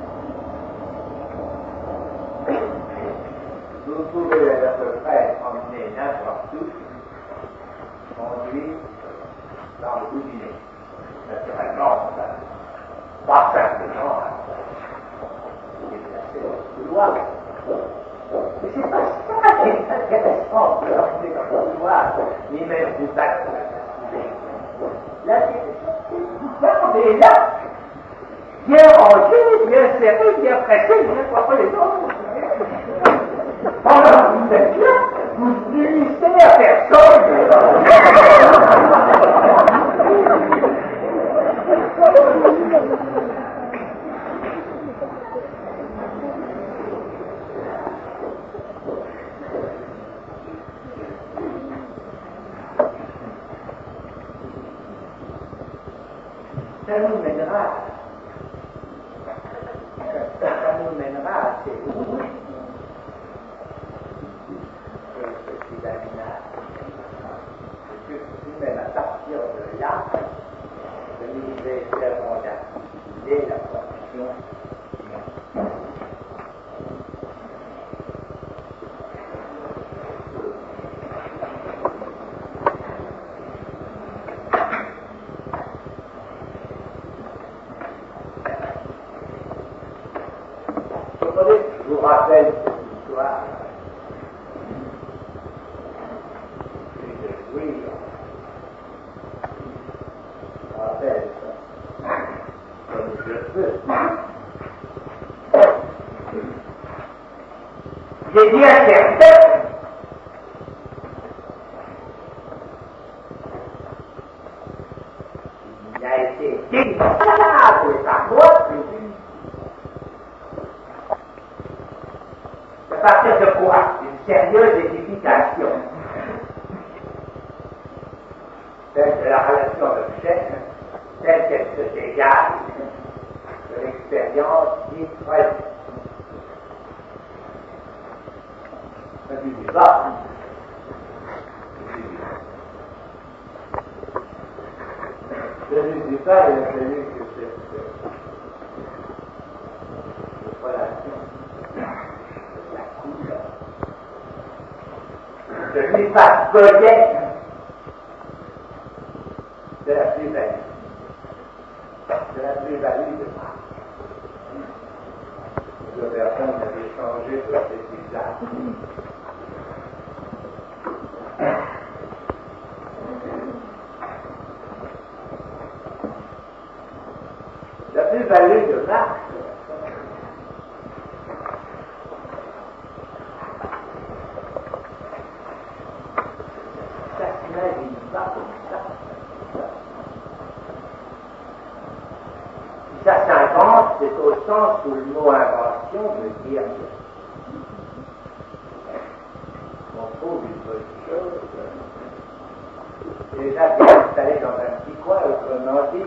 Speaker 3: vous pouvez à peu près emmener n'importe où, conduire dans le bout du nez. Naturellement, pas simplement déplacer le couloir. Mais c'est pas ça qui est intéressant de l'emmener dans le couloir, ni même du bac de la facilité. La question, c'est vous gardez là, bien rangé, bien serré, bien pressé, bien quoi pas les autres. Pendant que vous êtes là, vous nuisez à personne. Ça nous mènera assez lourd que ce petit laminage. Et que tout de même, à partir de là, le militaire vont activer la fonction humaine. Je vous rappelle cette histoire. Oui, je vous rappelle ça. Comme je peux. J'ai dit à certains, il a été démontrable par moi, à partir de quoi? Une sérieuse édification. Celle de la relation d'objet, telle qu'elle se dégage de l'expérience qui présente. Ça ne dit pas. Je ne dis pas, il a fallu que cette relation de lui fasse godet de la plus-value. De la plus-value de Marx. Les deux personnes avaient changé sur ces usages. La plus-value de Marx, ça s'imagine pas comme ça. Ça s'invente, c'est au sens où le mot invention veut dire qu'on trouve une bonne chose déjà bien installée dans un petit coin, autrement dit,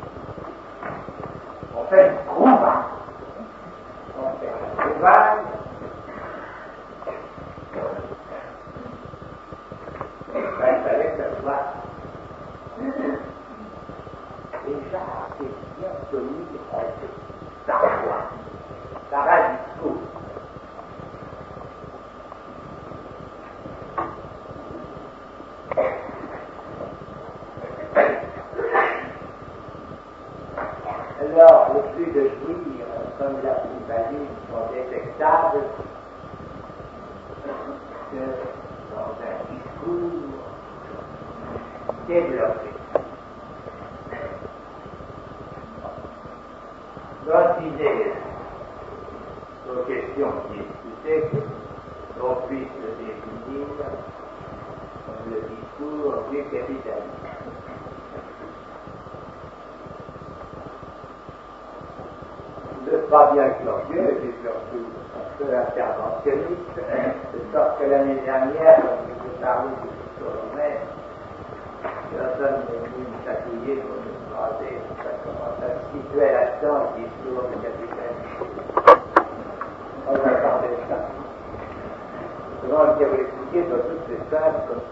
Speaker 3: on fait une trouvaille. On fait une trouvaille. Il fallait que ça soit déjà assez bien connu sa foi, sa radical. Alors, le plus de jouir, comme la plus-value, sont détectables que dans un discours développé. Dans l'idée aux questions discutées, qu'on puisse le définir comme le discours du capitalisme. Ne pas bien glorieux, et surtout un peu interventionniste, de sorte que l'année dernière, quand je vous parlais du discours lui-même, personne n'est venu me chatouiller pour me demander comment ça se situait là-dedans, le discours du capitalisme. On attendait ça. Comment le dire expliqué dans toutes ces phrases comme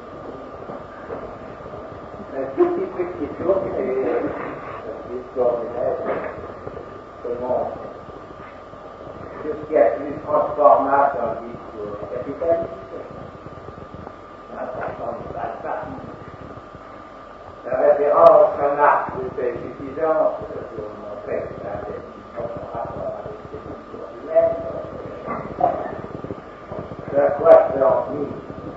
Speaker 3: un tout petit truc qui tourne et le discours lui-même se montre. Tout ce qui est plus transformable dans le discours capitaliste, ça transforme pas le parti. La référence à Marx était suffisante pour montrer que ça avait un rapport avec ces discours humains. De quoi je leur dis?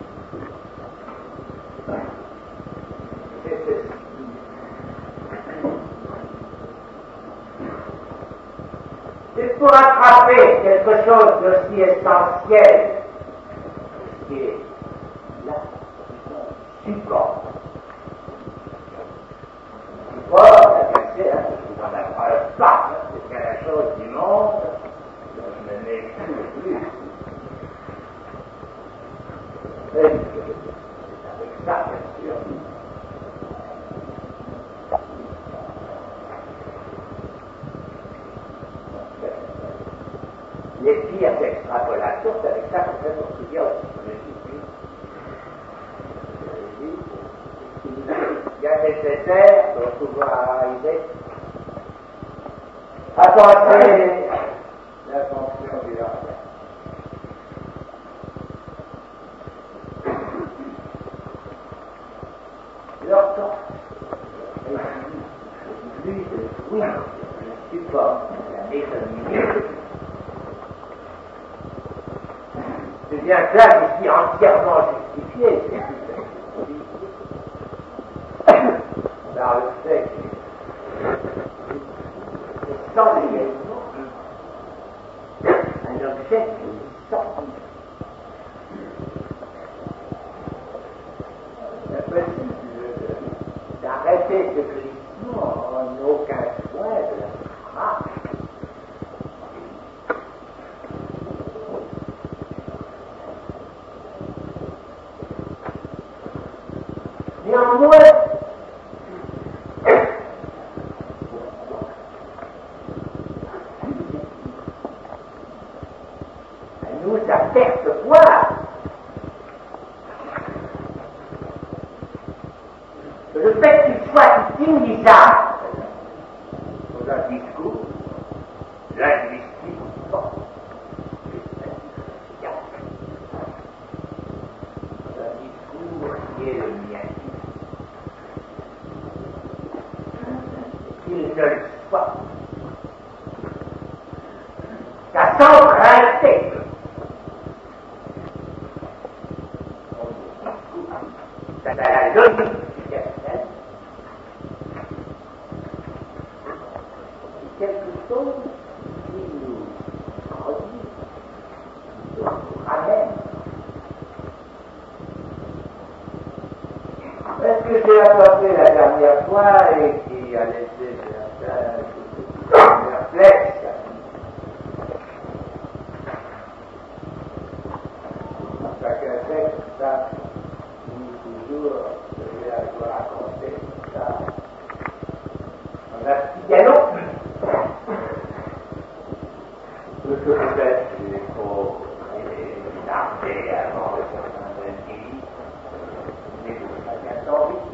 Speaker 3: C'est ceci. C'est pour attraper quelque chose d'aussi essentiel, qui est là, support. C'est dans la preuve pas, c'est quelque chose du monde, je ne l'ai plus. Et c'est avec ça, bien sûr. Les dire d'extrapolation, c'est avec ça qu'on fait construire aussi. Il y a nécessaire pour pouvoir arriver à penser la fonction du langage. Lorsqu'on lui de oui, le support de la métonymie, c'est bien que là, je suis entièrement justifié, par le fait que sans également un objet qui est sorti. C'est possible d'arrêter ce glissement en aucun point de la phrase. Néanmoins, nous apercevoir que le fait qu'il soit utilisable dans un discours linguistique fort, dans un discours qui est le mien, qu'il ne le soit, sa centralité. La logique du personnel, c'est quelque chose qui nous relie, qui nous ramène. Est-ce que j'ai apporté la dernière fois et qui a laissé certains perplexes? Chacun sait que ça, toujours, je vais vous raconter ça. On a petit galop. Tout ce que peut-être il faut tarder avant de certains pays, mais vous chacun son rythme.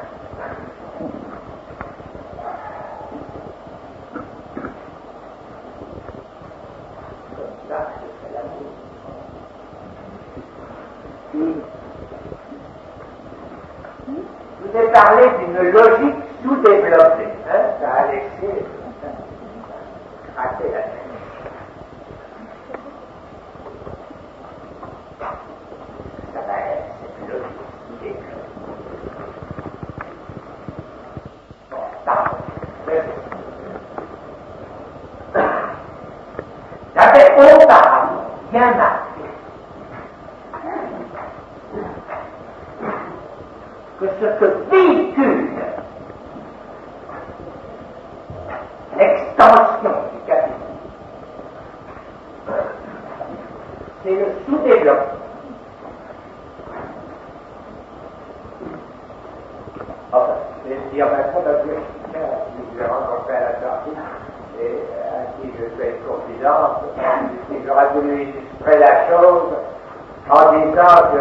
Speaker 3: Comme ça, c'est l'amour. Je vous ai parlé d'une logique sous-développée. Hein? Ça a laissé craquer la tête. Ça va être cette logique sous-développée. Bon, pardon. J'avais auparavant bien marqué que ce que véhicule l'extension du capitalisme, c'est le sous-développement. Enfin, je vais dire maintenant d'un vieux chrétien qui je l'ai rencontré à la sortie et à qui je fais une confidence, et j'aurais voulu illustrer la chose en disant que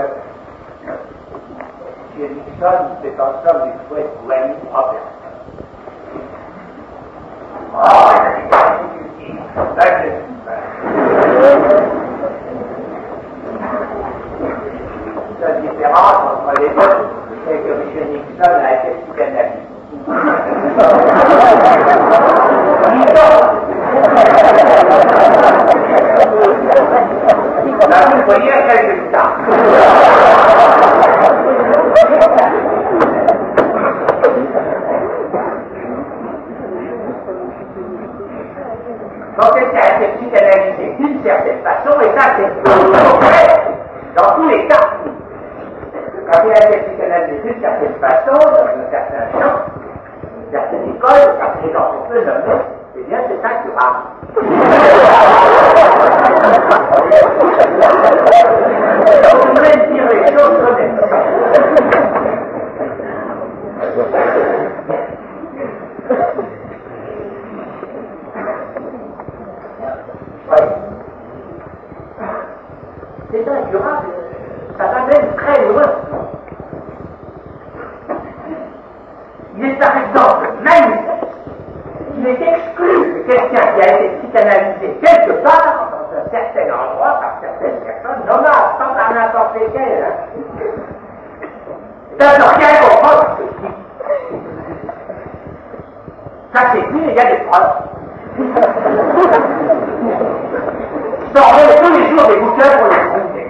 Speaker 3: M. Nixon, c'est en somme une chouette Gwen Roberts. Oh, il a des difficultés. La seule différence entre les deux, c'est que M. Nixon a été psychanalyste. Là, vous voyez un résultat. Donc, quelqu'un a été psychanalysé d'une certaine façon, et ça, c'est vrai dans tous les cas. Quand il a été psychanalysé d'une certaine façon, dans un certain champ, une certaine école, quand les gens sont peu nommés, eh bien, c'est incurable. Donc, vous voulez dire les choses comme elles sont. Oui. réalisé quelque part, dans un certain endroit, par certaines personnes, nomades, pas par n'importe lesquelles. Hein. Ça, n'a rien comprendre ce que je dis. Ça s'écrit, il y a des preuves. Je t'envoie tous les jours des bouquins pour les prouver.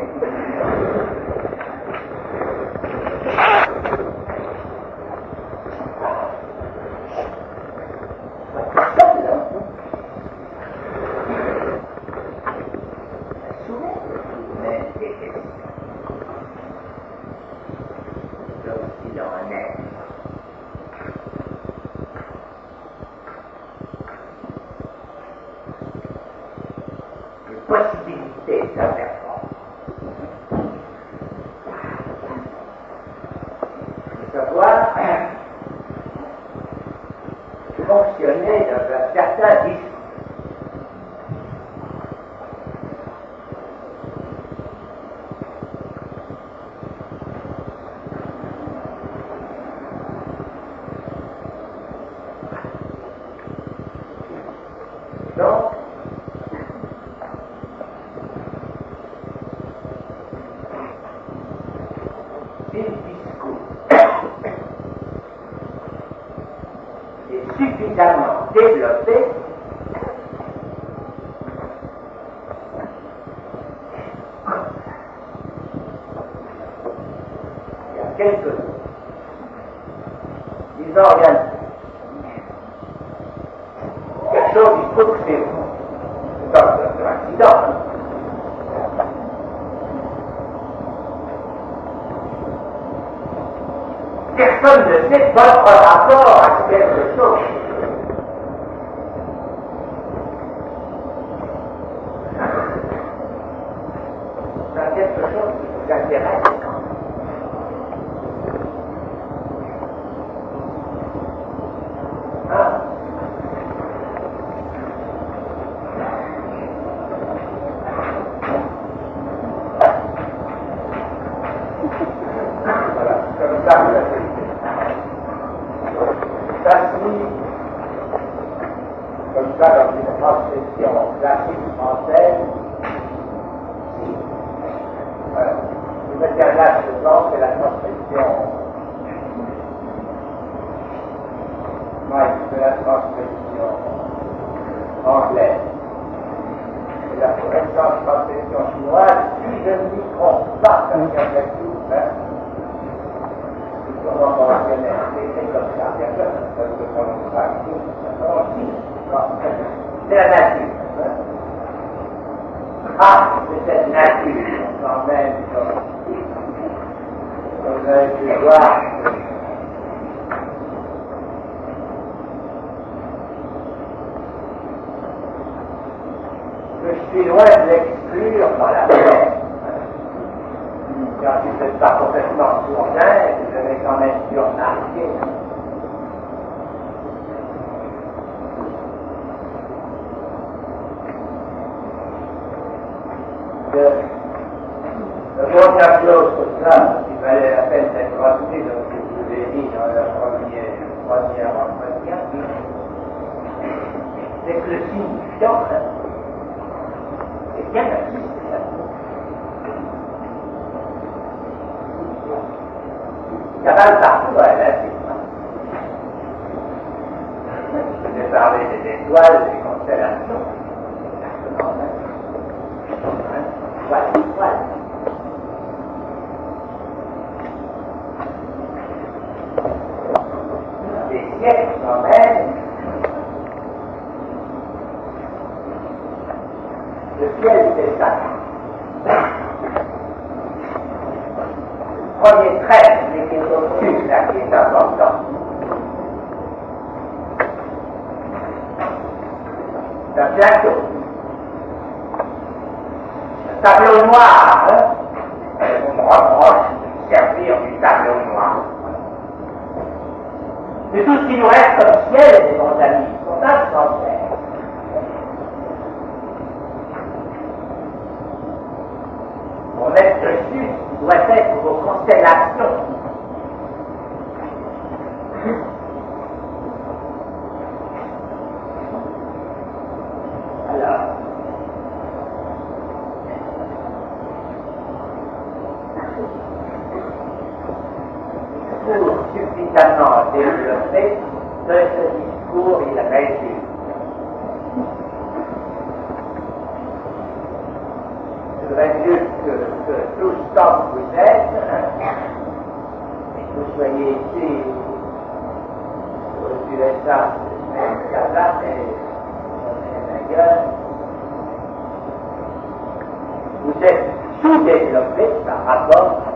Speaker 3: Possibilité d'interférence. De savoir fonctionner dans un certain discours. Donc, suffisamment développé il y a quelques organes, quelque chose il faut que c'est une sorte d'accident. Personne ne sait votre rapport à quelque chose. C'est quelque chose qui vous intéresse. Ah. Voilà, comme ça, comme ça dans une transcription classique française. Voilà. Le matériel suivant, c'est la transcription. C'est la transcription anglaise. Et la récente transcription chinoise, si je ne m'y trompe pas, parce qu'il y a tout, hein, comment conventionnel, c'est comme ça, personne ne se prononce pas, c'est la nature. Ah, c'est cette nature, quand même, comme vous avez pu voir, que je suis loin de l'exclure dans la paix. Quand je ne suis pas complètement sourdin, je vais quand même pu remarquer. Le mot tableau sur ça, il valait la peine d'être retenu, donc je vous l'ai dit dans la première entretien, c'est que le signifiant, c'est bien là-dessus. Il y a mal partout à la vie. Je vais parler des étoiles, des constellations. Voilà. Des siècles quand même, le ciel c'est ça. Premier trait, mais qui est au-dessus, là, qui est important. C'est un plateau. Tableau noir, hein? On me reproche de servir du tableau noir. Mais tout ce qui nous reste comme ciel, mes amis, sont instantaires. Mon être dessus doit être vos constellations. Alors, discours, il résume. Il résume que tout ce temps que vous êtes, et que vous soyez ici, aux USA, Canada, et ailleurs, vous êtes sous-développé par rapport à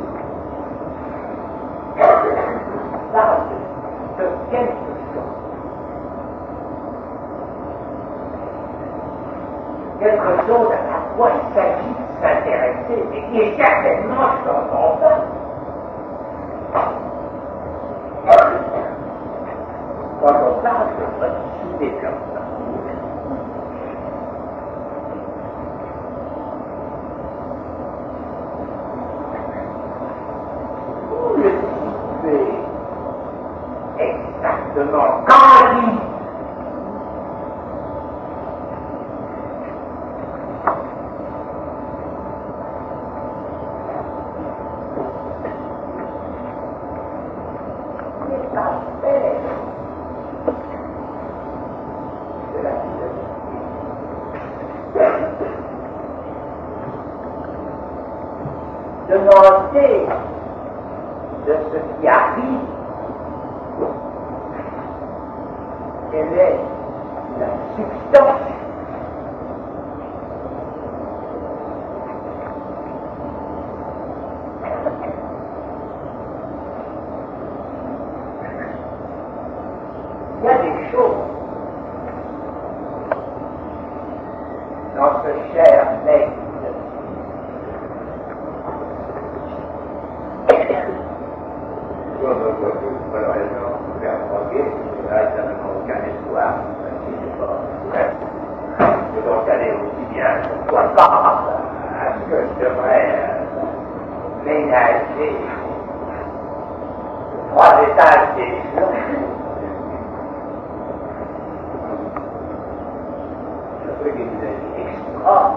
Speaker 3: parle de quelque chose à quoi il s'agit de s'intéresser et qui est certainement son pas. Quand on parle de votre sous-développement, vous le situez exactement quand il dit demander de ce qui arrive, quelle est la substance il y a des choses dans ce cher mec aucun espoir, je dois aller aussi bien, pourquoi pas, à ce que je devrais ménager 3 étages d'échelon. Je peux dire extra.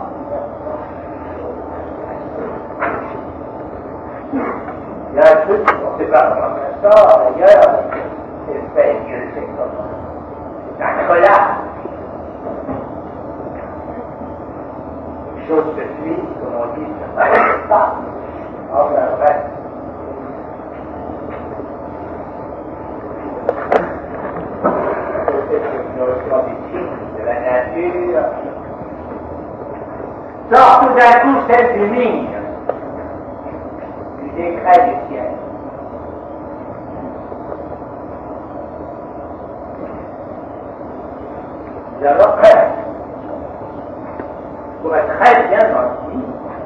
Speaker 3: Il y a un truc, on ne sait pas comment ça sort, d'ailleurs, c'est fait, Dieu sait comment. C'est incroyable. Une chose se suit, comme on dit, ça ne passe pas. Enfin, bref. C'est une notion du cycle de la nature. Sort tout d'un coup celle du ligne, du décret du ciel. Alors, pour être très bien gentil,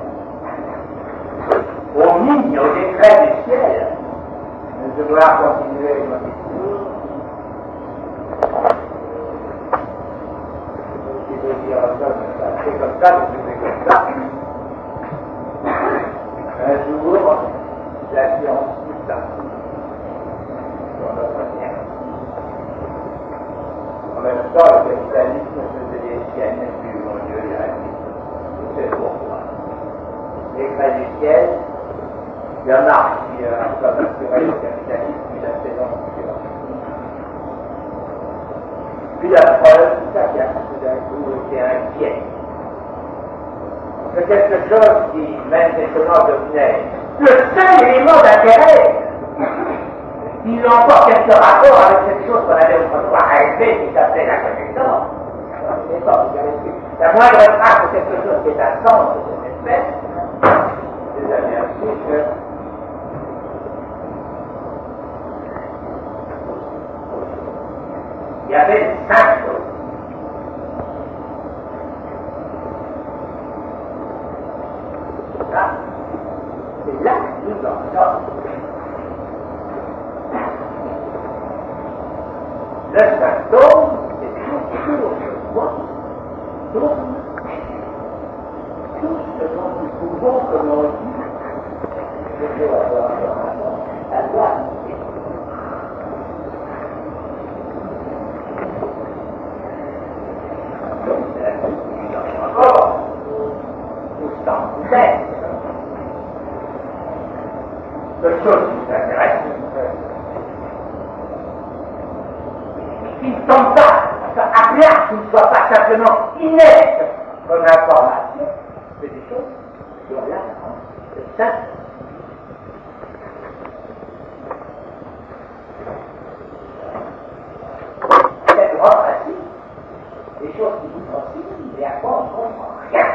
Speaker 3: on mine au décret du ciel de devoir continuer mon discours. Je vais dire c'est comme ça, c'est comme ça. Un jour, la science tout ça. Dans notre bien. En même temps, le capitalisme faisait des siennes, et puis mon Dieu, il a dit, c'est pourquoi. Les crêtes du ciel, il y en a qui sont naturels au capitalisme, puis la saison culturelle. Puis la preuve, ça vient tout d'un coup était inquiet. C'est quelque chose qui, même maintenant, devenait le seul élément d'intérêt. Ils n'ont pas quelque rapport avec cette chose qu'on avait autrefois rêvé, qui s'appelait la connaissance. La moindre trace de quelque chose qui est un sens de cette espèce, des années ensuite, il y avait 5 choses. Là, c'est là que nous en sommes. Le symptôme, c'est toujours ce moi, tourne, tout ce dont nous pouvons, comme on dit, je vais avoir à droite. Donc, c'est la vie encore, tout ce temps vous êtes. Quelque chose qui vous intéresse, comme ça, à plat, qui ne soit pas simplement inerte comme information, c'est des choses qui ont là de simple. C'est vraiment facile. Des choses qui vous fascinent, mais à quoi on ne comprend rien.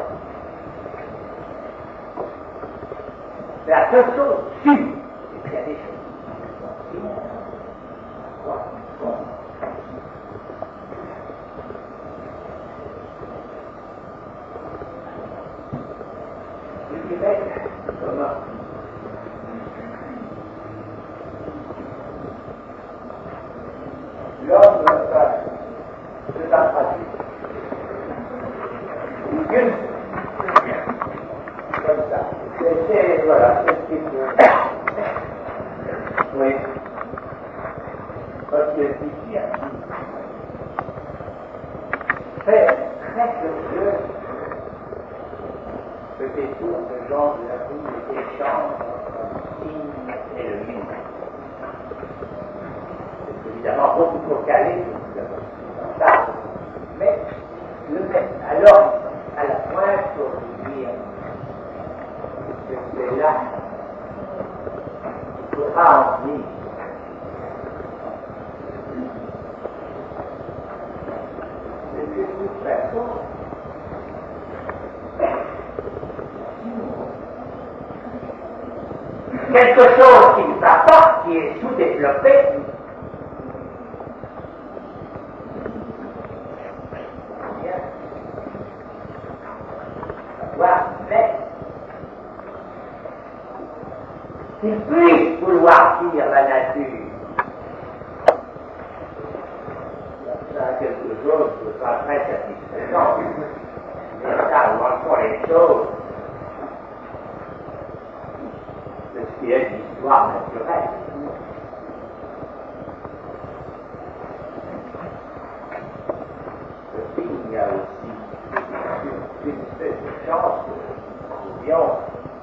Speaker 3: C'est la seule chose sûre, c'est qu'il y a des choses qui vous fascinent. À quoi on ne comprend rien. Je dirais comment l'homme c'est un pratique. Comme ça. C'est, voilà, c'est ce qu'il faut. Oui. Parce que ici, très, très curieux, c'était tout ce genre d'échange entre le signe et le mime. C'est évidemment beaucoup trop calé dans ça, mais le mettre alors à la pointe pour vous dire que c'est là qu'il faudra en venir. De toute façon, quelque chose qui ne va pas, qui est sous-développé, qu'il puisse vouloir dire la nature. Ça, quelque chose qui sera très satisfaisant. Mais ça, où en sont les choses, de ce qui est l'histoire naturelle. Aussi, il y a aussi une espèce de chance que nous vions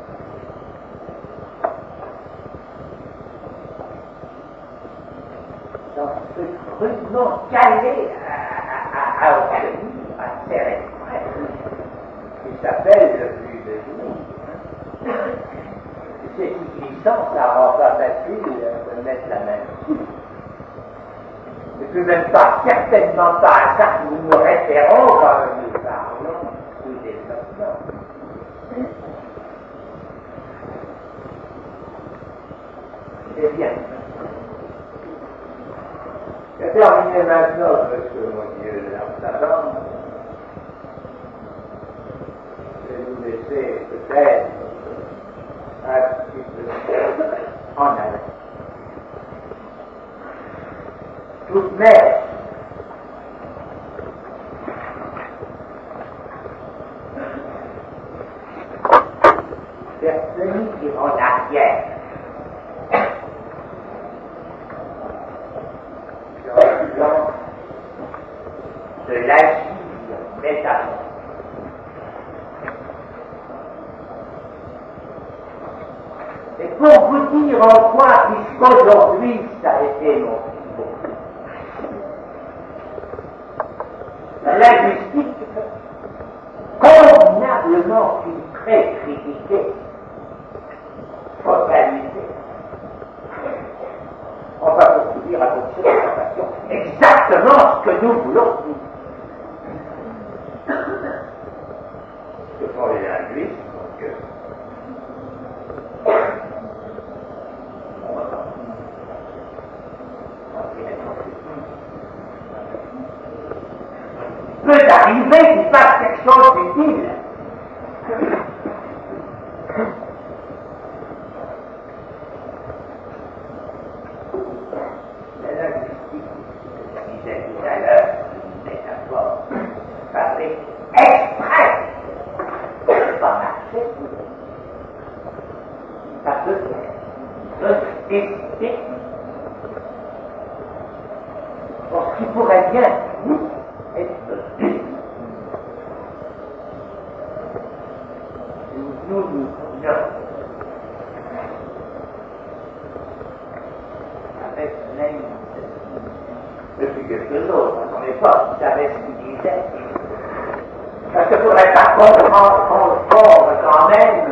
Speaker 3: dans ce crûment calé à obtenir, à serrer près, qui s'appelle le plus de jour. C'est une licence, ça rend pas facile de mettre la main dessus. Et puis même pas, certainement pas à ça que nous nous référons quand nous parlons du développement. C'est bien. Je vais terminer maintenant, monsieur mon Dieu, l'Amsterdam. Je vais nous laisser peut-être un petit peu en haleine. Toute mère vers celui qui est en arrière. De l'agir métamorphose. Et pour vous dire en quoi, puisqu'aujourd'hui ça a été mon pivot, la linguistique, convenablement une très critiquée, focalisée, on va pour vous dire à votre satisfaction exactement ce que nous voulons dire. Ce sont les linguistes, donc peut arriver qu'il fasse quelque chose d'utile. La linguistique, je disais tout à l'heure, une métaphore, fabrique exprès de pas marcher. Ça peut décider pour ce qui pourrait bien être dit. Nous avec l'aide de quelques autres à son époque qui savaient ce qu'il disait. Parce qu'il ne faudrait pas confondre quand même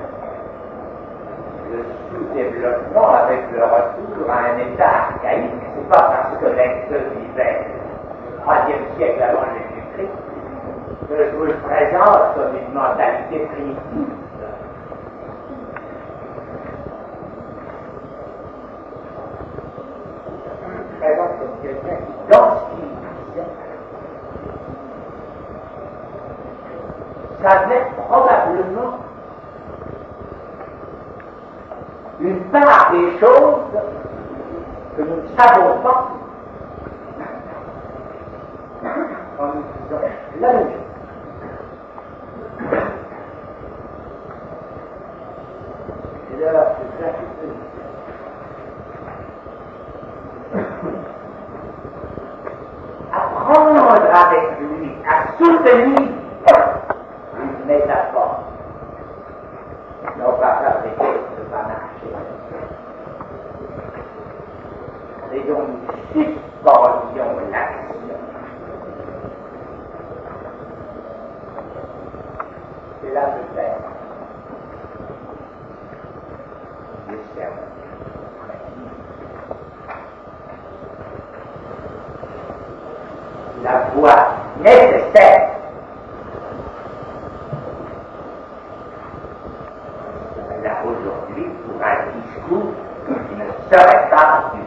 Speaker 3: le sous-développement avec le retour à un état archaïque. C'est pas parce que l'ex vivait au IIIe siècle avant Jésus-Christ que je vous le présente comme une mentalité primitive. Je vous présente comme quelqu'un qui, dans ce qu'il disait, savait probablement une part des choses que nous ne savons pas en nous disant la même chose. Et là, c'est ça que apprendre avec lui à soutenir une métaphore, non pas fabriquée de panache, et dont nous suspendions l'action. C'est là peut-être le serment. La voie nécessaire là aujourd'hui pour un discours qui ne serait pas une